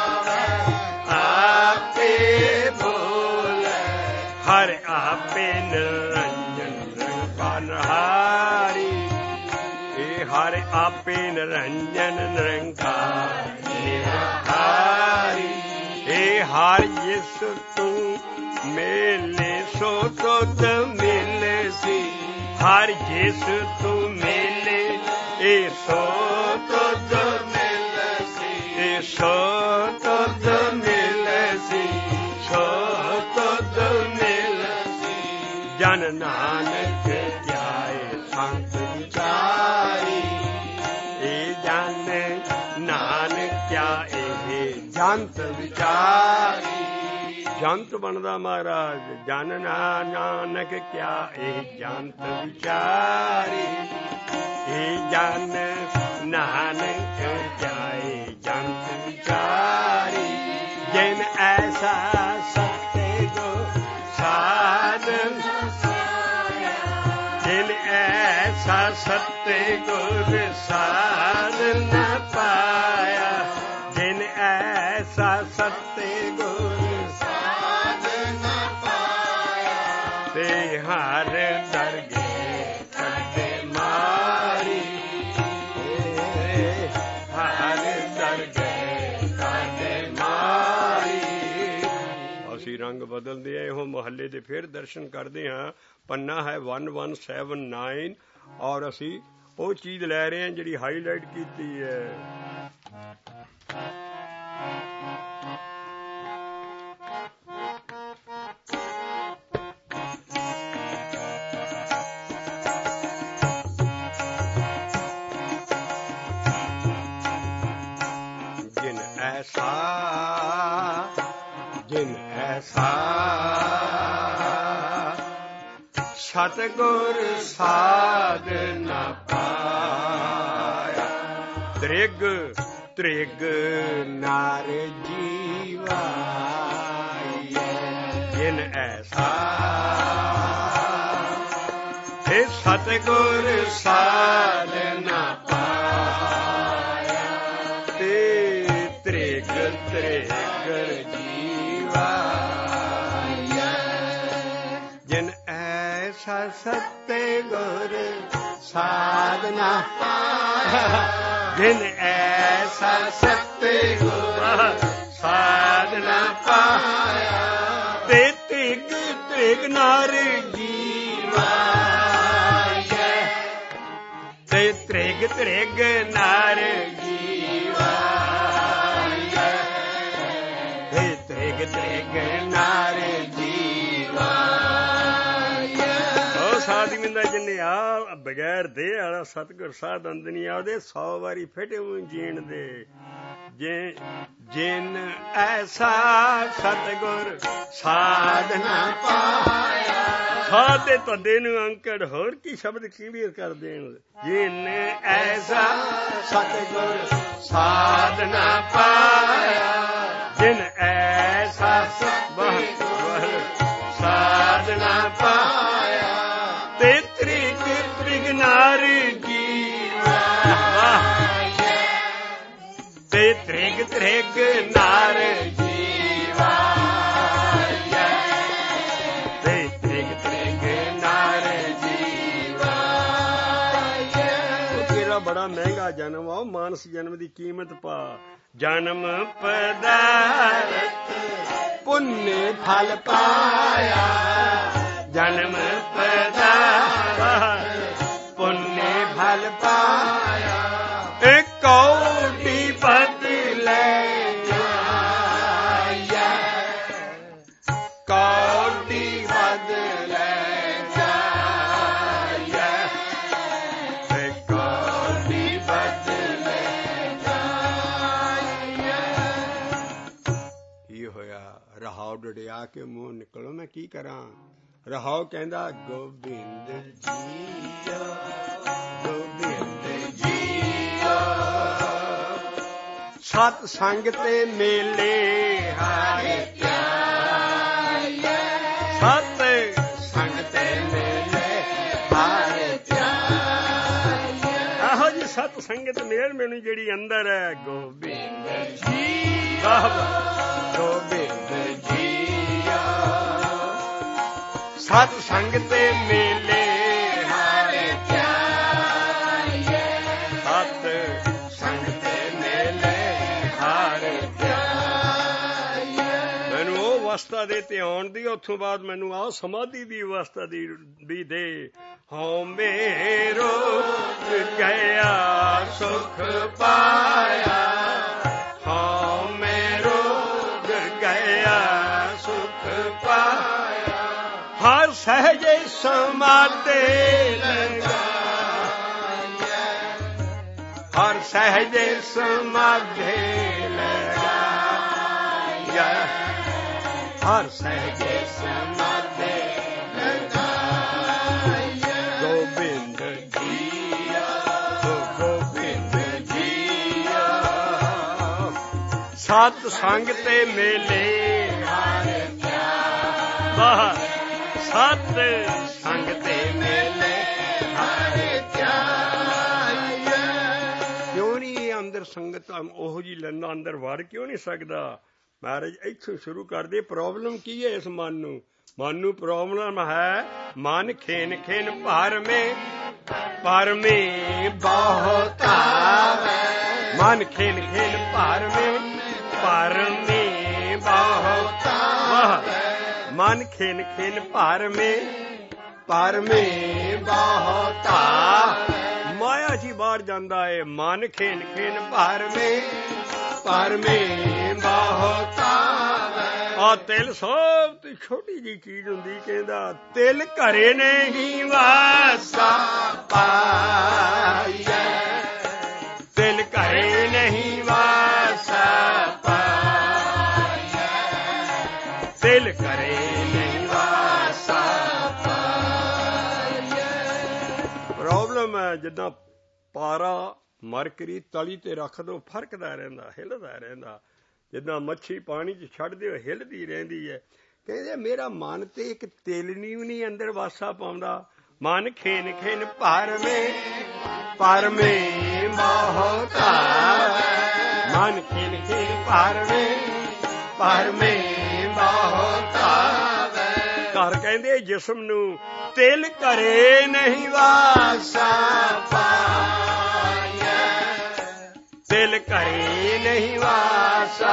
ਆਪੇ ਬੋਲਾ ਹਰ ਆਪੇ ਨਿਰੰਜਨ ਪਨਹਾਰੀ ਇਹ ਹਰ ਆਪੇ ਨਿਰੰਜਨ ਨਿਰੰਕਾਰ ਨਿਰੰਕਾਰੀ ਇਹ ਹਰ ਜਿਸ ਤੂੰ ਮੇਲੇ ਸੋ ਤੁਧ ਮਿਲੇ ਸੀ ਹਰ ਜਿਸ ਤੂੰ ਮੇਲੇ ਇਹ ਸੋ ਤੁਧ ਮਿਲੇ ਸੀ ਇਹ ਸੋ ਤੁਧ ਮਿਲੇ ਸੀ ਸੋ ਤੁਧ ਮਿਲੇ ਸੀ ਜਨ ਨਾਨਕ ਧਿਆਏ ਸੰਤ ਵਿਚਾਰੀ ਇਹ ਜਨ ਨਾਨਕ ਕਿਆ ਇਹ ਜੰਤ ਵਿਚਾਰੀ ਜੰਤ ਬਣਦਾ ਮਹਾਰਾਜ ਜਨ ਨਾਨਕ ਕਿਆ ਇਹ ਜੰਤ ਵਿਚਾਰੀ ਇਹ ਜਨ ਨਾਨਕ ਕਿਆ ਇਹ ਜੰਤ ਵਿਚਾਰੀ ਜਿਨ ਐਸਾ ਸਤੇ ਗੋ ਸਾਧਨ ਜਿਨ ਐਸਾ ਸਤੇ ਗੁਰ ਸਾਧਨ ਪਾਇਆ ਜਿਨ ਐਸਾ ਸਤੇ ਗੁਰ ਸਾਧਨ ਪਾਇਆ ਤੇ ਹਰ ਦਰਗੇ ਕੱਢੇ ਮਾਰੀ ਹਰ ਦਰਗੇ ਕੱਢੇ ਮਾਰੀ। ਅਸੀਂ ਰੰਗ ਬਦਲਦੇ ਆ ਇਹੋ ਮੁਹੱਲੇ ਦੇ ਫਿਰ ਦਰਸ਼ਨ ਕਰਦੇ ਹਾਂ। ਪੰਨਾ ਹੈ 1179 ਔਰ ਅਸੀਂ ਉਹ ਚੀਜ਼ ਲੈ ਰਹੇ ਹਾਂ ਜਿਹੜੀ ਹਾਈਲਾਈਟ ਕੀਤੀ ਹੈ। ਜਿਨ ਐਸਾ ਸਤਿਗੁਰ ਸਾਧ ਨਾ ਪਾਇਆ ਤ੍ਰਿਗ ਤ੍ਰਿਗ ਨਾਰ ਜੀਵਾਏ ਜਿਨ ਐਸਾ ਤੇ ਸਤਿਗੁਰ ਸਾਧ ਨਾ ਪਾਇਆ ਤੇ ਤ੍ਰਿਗ ਤ੍ਰਿਗ ਜੀਵਾਏ ਜਿਨ ਐਸਾ ਸਤਿਗੁਰ ਸਾਧਨਾ ਜਿਨ ਐਸਾ ਸਤਿਗੁਰ ਸਾਧਨਾ ਪਾਇਆ ਤੇ ਤ੍ਰਿਗ ਤ੍ਰਿਗ ਨਾਰ ਜੀਵਾਏ ਤੇ ਤ੍ਰਿਗ ਤ੍ਰਿਗ ਨਾਰ ਜੀਵਾਏ ਤੇ ਤ੍ਰਿਗ ਤ੍ਰਿਗ ਨਾਰ ਸਾਧੀ ਮਿੰਦਾ ਜਿੰਨੇ ਆ ਬਗੈਰ ਦੇ ਵਾਲਾ ਸਤਿਗੁਰ ਸਾਧ ਅੰਦ ਨਹੀਂ ਆਉਦੇ 100 ਵਾਰੀ ਫੇਟੇ ਜੀਣ ਦੇ ਜਿਨ ਐਸਾ ਸਤਿਗੁਰ ਸਾਧਨਾ ਪਾਇਆ ਖਾਤੇ ਧੰਦੇ ਨੂੰ ਅੰਕੜ ਹੋਰ ਕੀ ਸ਼ਬਦ ਕਲੀਅਰ ਕਰ ਦੇਣ ਜਿਨ ਐਸਾ ਸਤਿਗੁਰ ਸਾਧਨਾ ਪਾਇਆ ਜਿਨ ਐਸਾ ਸਤਿਗੁਰ ਸਾਧਨਾ ਪਾਇਆ ਤੇ ਤ੍ਰਿਗ ਤ੍ਰਿਗ ਨਾਰ ਜੀਵਾਏ ਤੇ ਤ੍ਰਿਗ ਤ੍ਰਿਗ ਨਾਰ ਜੀਵਾਏ ਤੇ ਤ੍ਰਿਗ ਤ੍ਰਿਗ ਨਾਰ ਜੀਵਾਏ। ਤੇਰਾ ਬੜਾ ਮਹਿੰਗਾ ਜਨਮ ਆ ਮਾਨਸ ਜਨਮ ਦੀ ਕੀਮਤ ਪਾ ਜਨਮ ਪਦਾਰਥ ਪੁੰਨ ਫਲ ਪਾਇਆ ਜਨਮ ਪਦਾਰਥ ਪੁੰਨ ਫਲ ਪਾਇਆ ਇੱਕ ਕੌਡੀ ਬਦਲੇ ਜਾਇਆ ਕੌਡੀ ਬਦਲੇ ਜਾਇਆ ਇੱਕ ਕੌਡੀ ਬਦਲੇ ਜਾਇਆ। ਕੀ ਹੋਇਆ ਰਹਾਉ ਡੜਿਆ ਕੇ ਮੂੰਹ ਨਿਕਲੋ ਮੈਂ ਕੀ ਕਰਾਂ। ਰਹਾਉ ਕਹਿੰਦਾ ਗੋਬਿੰਦ ਜੀਓ ਗੋਬਿੰਦ ਜੀਓ ਸਤ ਸੰਗ ਤੇ ਮੇਲੇ ਹਾਰੇ ਧਿਆਈਐ ਸਤ ਸੰਗ ਤੇ ਮੇਲੇ ਹਾਰੇ ਧਿਆਈਐ। ਇਹੋ ਜੀ ਸਤ ਸੰਗਤ ਮੇਲ ਮੈਨੂੰ ਜਿਹੜੀ ਅੰਦਰ ਹੈ ਗੋਬਿੰਦ ਜੀ ਵਾਹ ਗੋਬਿੰਦ ਜੀਆ ਸਤ ਸੰਗ ਤੇ ਮੇਲੇ ਹਾਰੇ ਧਿਆਈਐ ਸਤ ਸੰਗ ਤੇ ਮੇਲੇ ਹਾਰੇ ਧਿਆਈਐ। ਮੈਨੂੰ ਉਹ ਅਵਸਥਾ ਦੇ ਧਿਆਨ ਦੀ ਉੱਥੋਂ ਬਾਅਦ ਮੈਨੂੰ ਆਹ ਸਮਾਧੀ ਦੀ ਅਵਸਥਾ ਦੀ ਵੀ ਦੇ। ਹਉ ਮੇਰੋ ਗਿਆ ਸੁਖ ਪਾਇਆ ਹਉ ਮੇਰੋ ਗਿਆ ਸੁਖ ਪਾਇਆ ਹਰ ਸਹਜੇ ਸਮਾਧੇ ਲਗਾਇਆ ਹਰ ਸਹਜੇ ਸਮਾਧੇ ਲਗਾਇਆ ਹਰ ਸਹਜੇ ਸਮਾਧੇ ਲਗਾਇਆ ਗੋਬਿੰਦ ਜੀਆ ਗੋਬਿੰਦ ਜੀਆ ਸਤ ਸੰਗ ਤੇ ਮੇਲੇ ਹਾਰੇ ਧਿਆਈਐ ਸਤ ਸੰਗ ਤੇ ਮੇਲੇ ਹਾਰੇ ਧਿਆਈਐ। ਕਿਉਂ ਨਹੀਂ ਅੰਦਰ ਸੰਗਤ ਉਹੋ ਜੀ ਲੰਨਾ ਅੰਦਰ ਵੜ ਕਿਉਂ ਨਹੀਂ ਸਕਦਾ? ਮਹਾਰਾਜ ਇੱਥੋਂ ਸ਼ੁਰੂ ਕਰਦੇ। ਪ੍ਰੋਬਲਮ ਕੀ ਹੈ ਇਸ ਮਨ ਨੂੰ ਪ੍ਰੋਬਲਮ ਹੈ ਮਨ ਖੇਨ ਖੇਨ ਭਰਮੇ ਬਹੁਤ ਆਵੇ ਮਨ ਖੇਨ ਖੇਨ ਭਰਮੇ ਬਹੁਤ ਆਵੇ ਮਨ ਖੇਨ ਖੇਨ ਭਰਮੇ ਬਹੁਤ ਆਵੇ ਮਾਇਆ ਜੀ ਬਾਹਰ ਜਾਂਦਾ ਏ ਮਨ ਖੇਨ ਖੇਨ ਭਰਮੇ ਬਹੁਤ ਆਵੇ। ਆ ਤਿਲ ਸਭ ਤੋਂ ਛੋਟੀ ਜੀ ਚੀਜ਼ ਹੁੰਦੀ ਕਹਿੰਦਾ ਤਿਲ ਘਰੇ ਨਹੀਂ ਵਾਸਾ ਪਾਈਐ ਤਿਲ ਘਰੇ ਨਹੀਂ ਵਾਸਾ ਪਾਈਐ ਤਿਲ ਘਰੇ ਨਹੀਂ ਵਾਸਾ ਪਾਈਐ। ਪ੍ਰੋਬਲਮ ਹੈ ਜਿੱਦਾਂ ਪਾਰਾ ਮਰਕਰੀ ਤਲੀ ਤੇ ਰੱਖ ਦੋ ਫਰਕਦਾ ਰਹਿੰਦਾ ਹਿੱਲਦਾ ਰਹਿੰਦਾ ਜਿੱਦਾਂ ਮੱਛੀ ਪਾਣੀ 'ਚ ਛੱਡਦੇ ਹੋ ਹਿੱਲਦੀ ਰਹਿੰਦੀ ਹੈ। ਕਹਿੰਦੇ ਮੇਰਾ ਮਨ ਤੇ ਇੱਕ ਤੇਲਣੀ ਵੀ ਨਹੀਂ ਅੰਦਰ ਵਾਸਾ ਪਾਉਂਦਾ ਮਨ ਖੇਨ ਖੇਨ ਭਰਮੇ ਬਹੁਤ ਆਵੇ ਮਨ ਖੇਨ ਖੇਨ ਭਰਮੇ ਬਹੁਤ ਆਵੇ। ਘਰ ਕਹਿੰਦੇ ਜਿਸਮ ਨੂੰ ਤਿਲ ਘਰੇ ਨਹੀਂ ਵਾਸਾ ਤਿਲ ਘਰੇ ਨਹੀਂ ਵਾਸਾ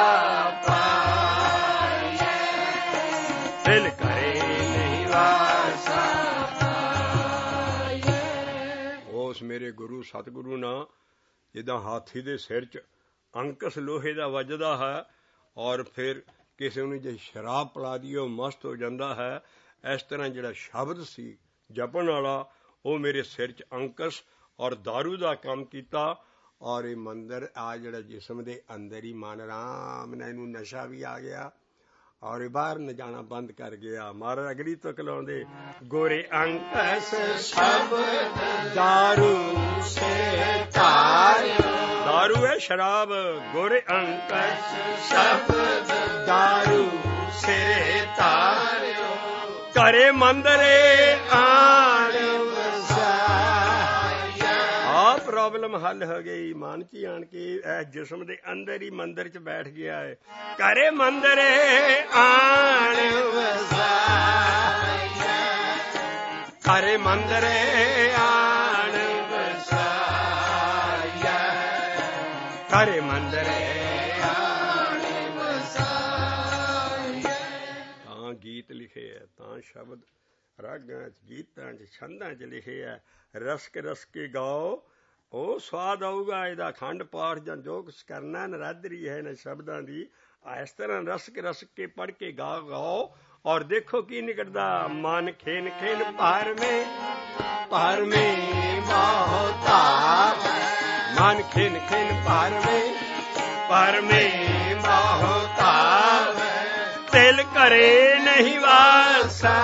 ਪਾਈਐ ਤਿਲ ਘਰੇ ਨਹੀਂ ਵਾਸਾ ਪਾਈਐ। ਉਸ ਮੇਰੇ ਗੁਰੂ ਸਤਿਗੁਰੂ ਨਾਲ ਜਿੱਦਾਂ ਹਾਥੀ ਦੇ ਸਿਰ 'ਚ ਅੰਕਸ ਲੋਹੇ ਦਾ ਵੱਜਦਾ ਹੈ ਔਰ ਫਿਰ ਕਿਸੇ ਨੂੰ ਜੇ ਸ਼ਰਾਬ ਪਿਲਾ ਦੀ ਉਹ ਮਸਤ ਹੋ ਜਾਂਦਾ ਹੈ ਇਸ ਤਰ੍ਹਾਂ ਜਿਹੜਾ ਸ਼ਬਦ ਸੀ ਜਪਣ ਵਾਲਾ ਉਹ ਮੇਰੇ ਸਿਰ 'ਚ ਅੰਕਸ ਔਰ ਦਾਰੂ ਦਾ ਕੰਮ ਕੀਤਾ ਔਰ ਇਹ ਮੰਦਰ ਆ ਜਿਹੜਾ ਜਿਸਮ ਦੇ ਅੰਦਰ ਹੀ ਮਨ ਆਰਾਮ ਨਾਲ ਇਹਨੂੰ ਨਸ਼ਾ ਵੀ ਆ ਗਿਆ ਔਰ ਇਹ ਬਾਹਰ न ਜਾਣਾ ਬੰਦ ਕਰ ਗਿਆ। ਮਹਾਰਾਜ ਅਗਲੀ ਤੱਕ ਲਾਉਂਦੇ ਗੋਰੇ ਅੰਕਸ ਸ਼ਬਦ ਦਾਰੂ ਸੇ ਤਾਰਿਓ ਦਾਰੂ ਹੈ ਸ਼ਰਾਬ ਗੋਰੇ ਅੰਕਸ ਸ਼ਬਦ ਦਾਰੂ ਸੇ ਤਾਰਿਓ ਘਰੇ ਮੰਦਰੇ ਆਣ ਪ੍ਰੋਬਲਮ ਹੱਲ ਹੋ ਗਈ ਮਨ 'ਚ ਆਣ ਕੇ ਇਸ ਜਿਸਮ ਦੇ ਅੰਦਰ ਹੀ ਮੰਦਰ 'ਚ ਬੈਠ ਗਿਆ ਹੈ ਘਰੇ ਮੰਦਰੇ ਆਣ ਵਸਾਇਆ ਘਰੇ ਮੰਦਰੇ ਆਣ ਵਸਾਇਆ ਘਰੇ ਮੰਦਰੇ ਆਣ ਵਸਾਇਆ। ਤਾਂ ਗੀਤ ਲਿਖੇ ਹੈ ਤਾਂ ਸ਼ਬਦ ਰਾਗਾਂ 'ਚ ਗੀਤਾਂ 'ਚ ਛੰਦਾਂ 'ਚ ਲਿਖੇ ਹੈ ਰਸ ਕੇ ਗਾਓ ਉਹ ਸਵਾਦ ਆਊਗਾ। ਇਹਦਾ ਅਖੰਡ ਪਾਠ ਜਾਂ ਜੋ ਕੁਛ ਕਰਨਾ ਨਰਾਦਰੀ ਹੈ ਇਹਨਾਂ ਸ਼ਬਦਾਂ ਦੀ ਇਸ ਤਰ੍ਹਾਂ ਰਸ ਕੇ ਪੜ੍ਹ ਕੇ ਗਾਓ ਔਰ ਦੇਖੋ ਕੀ ਨਿਕਲਦਾ ਮਨ ਖੇਨ ਖੇਨ ਭਰਮੇ ਬਹੁਤ ਆਵੇ ਮਨ ਖੇਨ ਖੇਨ ਭਰਮੇ ਬਹੁਤ ਆਵੇ ਤਿਲ ਘਰੇ ਨਹੀਂ ਵਾਸਾ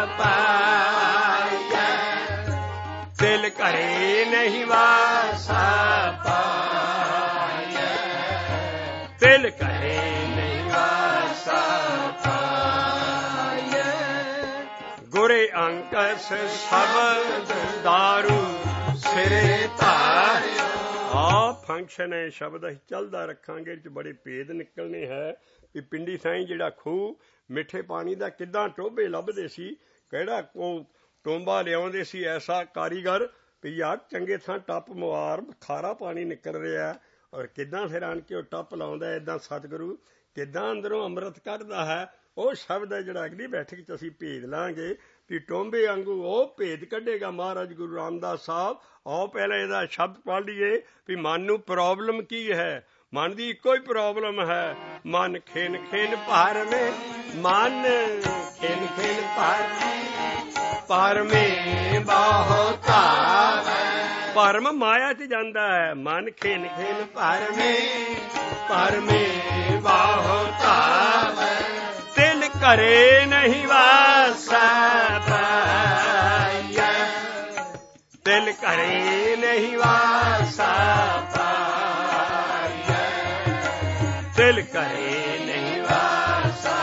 ਪਾਈਐ ਤਿਲ ਘਰੇ ਨਹੀਂ ਵਾਸਾ ਪਾਈਐ ਘਰੇ ਨਹੀਂ ਵਾਸਾ ਪਾਈਐ। ਗੁਰੇ ਅੰਕਸ ਸ਼ਬਦ ਦਾਰੂ ਸਿਰੇ ਧਾਰਿਓ। ਆ ਫੰਕਸ਼ਨ ਹੈ ਸ਼ਬਦ ਅਸੀਂ ਚੱਲਦਾ ਰੱਖਾਂਗੇ। ਇਹ 'ਚ ਬੜੇ ਭੇਦ ਨਿਕਲਣੇ ਹੈ ਵੀ ਪਿੰਡੀ ਸਾਈਂ ਜਿਹੜਾ ਖੂਹ ਮਿੱਠੇ ਪਾਣੀ ਦਾ ਕਿੱਦਾਂ ਟੋਭੇ ਲੱਭਦੇ ਸੀ, ਕਿਹੜਾ ਉਹ ਟੋਂਬਾ ਲਿਆਉਂਦੇ ਸੀ ਐਸਾ ਕਾਰੀਗਰ ਵੀ ਯਾਰ ਚੰਗੇ ਥਾਂ ਟੱਪ ਮੁਆਰ ਖਾਰਾ ਪਾਣੀ ਨਿਕਲ ਰਿਹਾ, ਔਰ ਕਿੱਦਾਂ ਫਿਰ ਆਣ ਕੇ ਉਹ ਟੱਪ ਲਾਉਂਦਾ। ਏਦਾਂ ਸਤਿਗੁਰੂ ਕਿੱਦਾਂ ਅੰਦਰੋਂ ਅੰਮ੍ਰਿਤ ਕੱਢਦਾ ਹੈ, ਉਹ ਸ਼ਬਦ ਹੈ ਜਿਹੜਾ ਅਗਲੀ ਬੈਠਕ 'ਚ ਅਸੀਂ ਭੇਦ ਲਾਂਗੇ ਵੀ ਟੋਂਬੇ ਵਾਂਗੂ ਉਹ ਭੇਦ ਕੱਢੇਗਾ ਮਹਾਰਾਜ ਗੁਰੂ ਰਾਮਦਾਸ ਸਾਹਿਬ। ਆਓ ਪਹਿਲਾਂ ਇਹਦਾ ਸ਼ਬਦ ਪੜ੍ਹ ਲਈਏ ਵੀ ਮਨ ਨੂੰ ਪ੍ਰੋਬਲਮ ਕੀ ਹੈ। ਮਨ ਦੀ ਇੱਕੋ ਹੀ ਪ੍ਰੋਬਲਮ ਹੈ, ਮਨ ਖੇਨ ਖੇਨ ਭਰਵੇਂ, ਮਨ ਖੇਨ ਖੇਨ ਭਰਵੇਂ ਬਹੁਤ ਭਰਮ ਮਾਇਆ 'ਚ ਜਾਂਦਾ ਹੈ। ਮਨ ਖੇਨ ਖੇਨ ਭਰਵੇਂ ਬਹੁਤ ਦਿਲ ਘਰੇ ਨਹੀਂ ਵਾਸਾ ਪਾਈਐ। ਦਿਲ ਘਰੇ ਨਹੀਂ ਵਾਸਾ ਪਾਈਐ। ਦਿਲ ਘਰੇ ਨਹੀਂ ਵਾਸਾ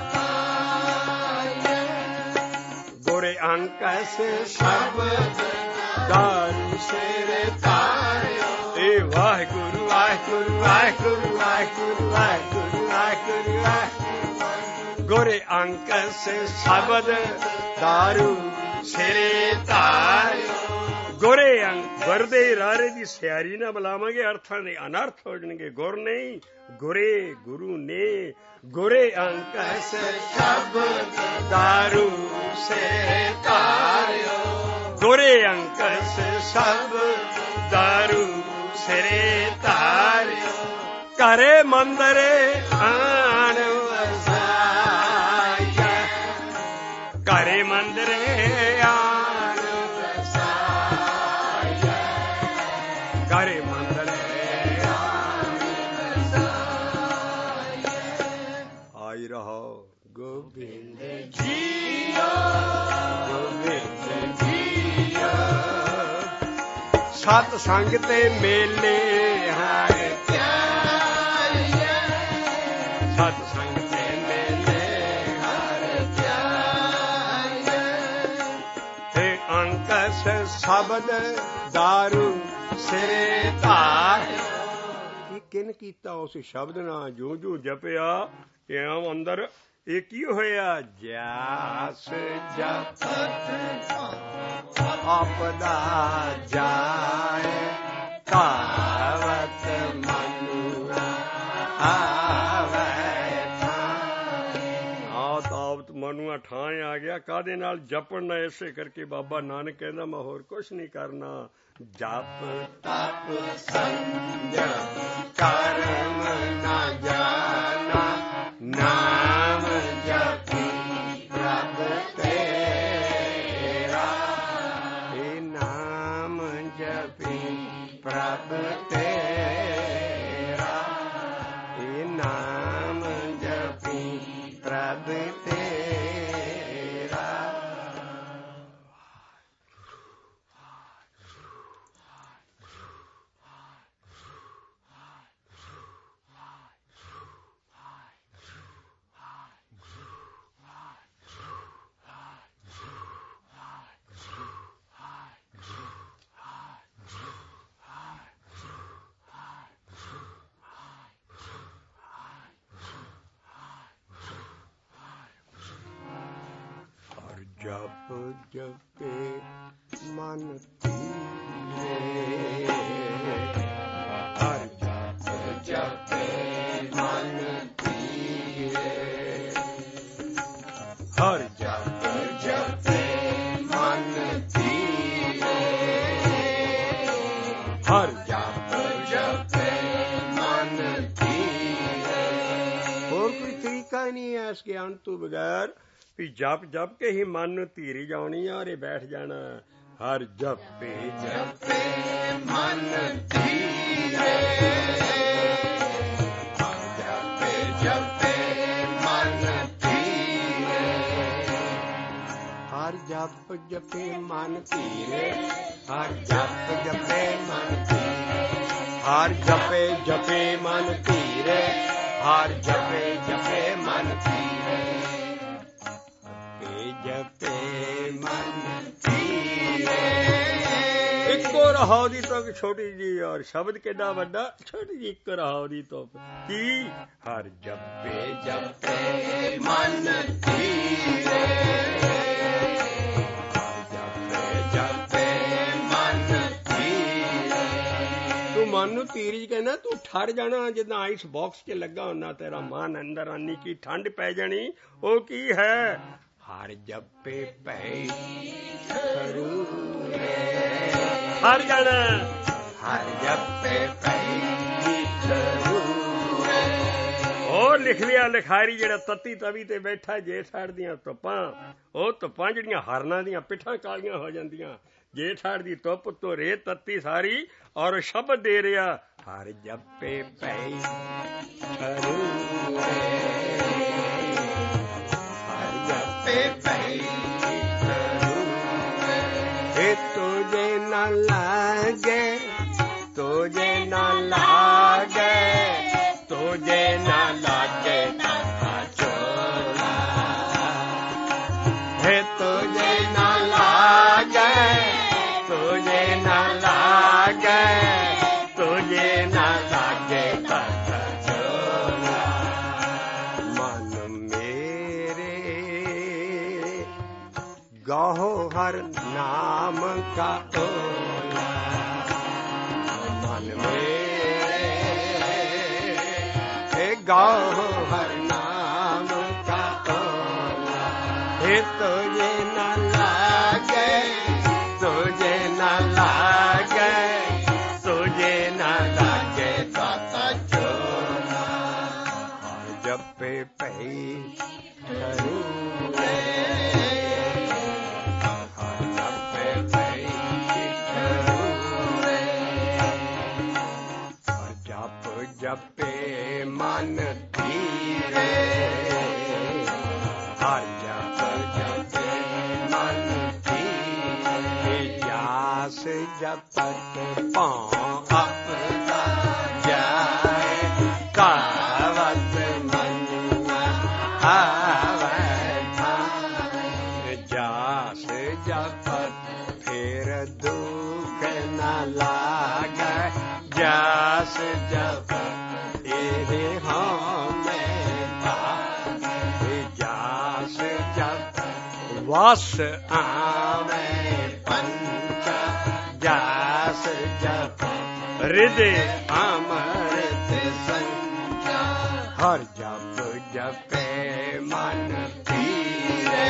ਪਾਈਐ। ਗੁਰੇ ਅੰਕਸ ਸ਼ਬਦ ਦਾਰੂ ਸਿਰੇ ਧਾਰਿਓ। ਏ ਵਾਹਿਗੁਰੂ ਵਾਹਿਗੁਰੂ ਵਾਹਿਗੁਰੂ ਵਾਹਿਗੁਰੂ ਵਾਹਿਗੁਰੂ ਵਾਹਿਗੁਰੂ ਵਾਹਿਗੁਰੂ। ਗੁਰੇ ਅੰਕਸ ਸ਼ਬਦ ਦਾਰੂ ਸਿਰੇ ਧਾਰਿਓ। ਗੁਰੇ ਗੁਰ ਦੇ ਰਾਰੇ ਦੀ ਸਿਆਰੀ ਨਾ ਬੁਲਾਵਾਂਗੇ, ਅਰਥਾਂ ਦੇ ਅਨਰਥ ਹੋ ਜਾਣਗੇ। ਗੁਰ ਨਹੀਂ ਗੁਰੇ, ਗੁਰੂ ਨੇ। ਗੁਰੇ ਅੰਕਸ ਸ਼ਬਦ ਦਾਰੂ ਸਿਰੇ ਧਾਰਿਓ। ਗੁਰੇ ਅੰਕਸ ਸ਼ਬਦ ਦਾਰੂ ਸਿਰੇ ਧਾਰਿਓ। ਘਰੇ ਮੰਦਰੇ ਆਣ ਵਸਾਈਐ। ਘਰੇ ਮੰਦਰੇ ਆਣ ਵਸਾਈਐ। ਘਰੇ ਮੰਦਰੇ ਆਣ ਵਸਾਈਐ। ਆਈ ਰਹੋ ਗੋਬਿੰਦ ਜੀਓ, ਗੋਬਿੰਦ ਜੀਓ। ਸਤ ਸੰਗ ਤੇ ਮੇਲੇ ਹੈ ਪਿਆਰੀਏ। ਸਤ ਸੰਗ ਤੇ ਮੇਲੇ ਹੈ ਪਿਆਰੀਏ। ਤੇ ਅੰਕਸ ਸ਼ਬਦ ਦਾਰੂ ਸਿਰੇ ਧਾਰਿਓ। ਇਹ ਕਿਨ ਕੀਤਾ ਉਸ ਸ਼ਬਦ ਨਾਲ ਜੋ ਜੋ ਜਪਿਆ ਇਉਂ ਅੰਦਰ ਇਹ ਕੀ ਹੋਇਆ। ਜਾਸ ਜਪਤ ਆਪਦਾ ਜਾਏ, ਤਾਵਤ ਮਨੁ ਆਵੇ ਥਾਂ। ਤਾਵਤ ਮਨੁਆ ਠਾਂ ਆ ਗਿਆ। ਕਾਹਦੇ ਨਾਲ ਜਪਣ ਨਾਲ। ਇਸੇ ਕਰਕੇ ਬਾਬਾ ਨਾਨਕ ਕਹਿੰਦਾ ਮੈਂ ਹੋਰ ਕੁਛ ਨਹੀਂ ਕਰਨਾ। ਜਪ ਤਪ ਸੰਜਮ ਕਰਮ ਨਾ ਜਾਣਾ, ਨਾਮ ਜਪੀ ਪ੍ਰਭ ਤੇਰਾ। ਇਹ ਨਾਮ ਜਪੀ ਪ੍ਰਭ ਤੇਰਾ। ਇਹ ਨਾਮ ਜਪੀ ਪ੍ਰਭ ਤੇਰਾ। ਜਪ ਜਪੇ ਮਨ ਧੀਰੇ। ਹਰਿ ਜਪ ਜਪੇ ਮਨ ਧੀਰੇ। ਹਰਿ ਜਪ ਜਪੇ ਮਨ ਧੀਰੇ। ਹਰਿ ਜਪ ਜਪੇ ਮਨ ਧੀਰੇ। ਹੋਰ ਕੋਈ ਤਰੀਕਾ ਨਹੀਂ ਹੈ ਇਸ ਗਿਆਨ ਤੋਂ ਬਗੈਰ ਵੀ ਜਪ ਜਪ ਕੇ ਹੀ ਮਨ ਨੂੰ ਧੀਰੀ ਜਾਣੀ ਆ ਔਰ ਬੈਠ ਜਾਣਾ। ਹਰ ਜਪੇ ਜਪੇ ਮਨ ਧੀਰੇ। ਹਰ ਜਪੇ ਜਪੇ ਮਨ ਧੀਰੇ। ਹਰ ਜਪ ਜਪੇ ਮਨ ਧੀਰੇ। ਹਰ ਜਪ ਜਪੇ ਮਨ ਧੀਰੇ। ਹਰ ਜਪੇ ਜਪੇ ਮਨ ਧੀਰੇ। ਹਰ ਜਪੇ ਜਪੇ ਮਨ ਧੀਰੇ, ਜਪੇ ਮਨ ਧੀਰੇ। ਇੱਕੋ ਰਹਾਉ ਦੀ ਤੁਕ ਛੋਟੀ ਜੀ ਔਰ ਸ਼ਬਦ ਕਿੱਡਾ ਵੱਡਾ, ਛੋਟੀ ਜੀ ਇੱਕ ਰਹਾਉ ਦੀ ਤੁਕ ਕੀ, ਹਰ ਜਪੇ ਜਪੇ ਮਨ ਧੀਰੇ, ਮਨ ਨੂੰ ਧੀਰਜ ਕਹਿੰਦਾ ਤੂੰ ਠਰ ਜਾਣਾ, ਜਿੱਦਾਂ ਆਈਸ ਬਾਕਸ 'ਚ ਲੱਗਾ ਹੁੰਨਾ ਤੇਰਾ ਮਨ ਅੰਦਰ ਆਨੀ ਕੀ ਠੰਡ ਪੈ ਜਾਣੀ। ਉਹ ਕੀ ਹੈ, ਹਰ ਜਪੇ ਪੈ ਠਰ ਜਾਣਾ, ਹਰ ਜਪੇ ਪੈ। ਉਹ ਲਿਖ ਲਿਆ ਲਿਖਾਰੀ ਜਿਹੜਾ ਤੱਤੀ ਤਵੀ ਤੇ ਬੈਠਾ ਜੇਠ ਹਾੜ ਦੀਆਂ ਧੁੱਪਾਂ, ਉਹ ਧੁੱਪਾਂ ਜਿਹੜੀਆਂ ਹਰਨਾਂ ਦੀਆਂ ਪਿੱਠਾਂ ਕਾਲੀਆਂ ਹੋ ਜਾਂਦੀਆਂ, ਜੇਠ ਹਾੜ ਦੀ ਧੁੱਪ ਤੋਂ ਰੇਤ ਤੱਤੀ ਸਾਰੀ, ਔਰ ਸ਼ਬਦ ਦੇ ਰਿਹਾ ਹਰ ਜਪੇ ਪੈ ਹਰ ਜਪੇ ਪੈ। ਤੁਝੇ ਨਾ ਲਾਗੇ, ਤੁਝੇ ਨਾ ਲਾਗੇ, ਤੁਝੇ ਨਾ ਲਾਗੇ ਤਾਤਾ ਚੋਲਾ, ਹੈ ਤੁਝੇ ਨਾ ਲਾਗੇ, ਤੁਝੇ ਨਾ ਲਾਗੇ, ਤੁਝੇ ਨਾ ਲਾਗੇ ਤਾਤਾ ਚੋਲਾ। ਮਨ ਮੇਰੇ ਗਾਹੋ ਹਰ ਨਾਮ ਕਾ ਓਲਾ, ਮਨ ਮੇਰੇ ਗਾਹੋ ਹਰ ਨਾਮ ਕਾ ਓਲਾ। हे तुझे न लागे, तुझे न लागे, तुझे न लागे ताता चोला। हर जपे पई करूं, हर जपे पई करूं, हर जप जपे मन धीरे, हर जप जपे मन धीरे। जास जपत पाँव अपना जाए, कावत मन आवे ठाए। जास जपत फिर दुख न लागे, जास जपत ये हम जास जप वास आवे पंच, जास जप हृदय अमृत संचा। हर जप जपे मन धीरे,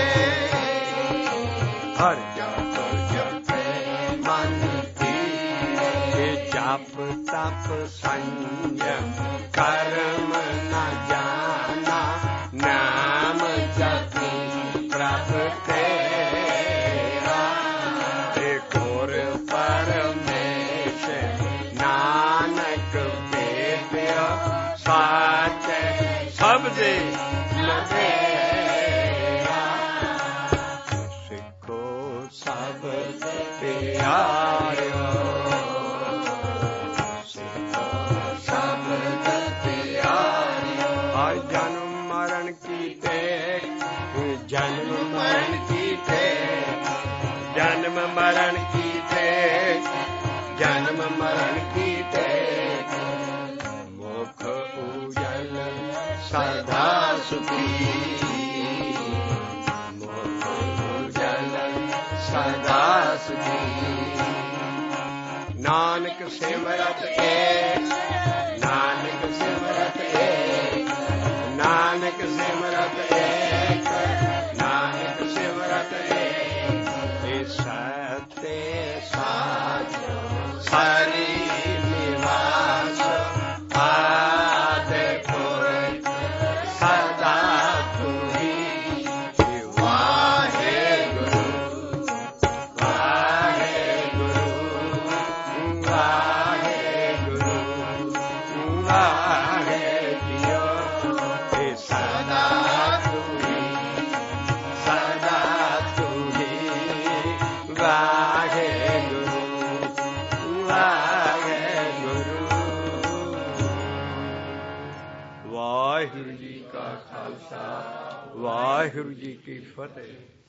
हर जप जपे मन धीरे। जप तप संयम कर्म न जाना, नाम जपी प्रभ तेरा। एक और परमेश नानक वेद्य, साच शब्द लबेरा। सिखो सब प्यारो, सिखो सब प्यारो। हर जन्म मरण की टेक, जन्म मरण की टेक, जन्म मरण की टेक, जन्म मरण की टेक। मुख उजल सदा सुखी, मुख उजल सदा सुखी। नानक सिमरत एक, नानक सिमरत एक, नानक सिमरत एक, नानक सिमरत एक। सत्य साच हरि निवास, आदि पुरख सदा तुही। वाहे गुरु वाहे गुरु वाहे गुरु। ਵਾਹਿਗੁਰੂ ਜੀ ਕਾ ਖਾਲਸਾ ਵਾਹਿਗੁਰੂ ਜੀ ਕੀ ਫਤਿਹ।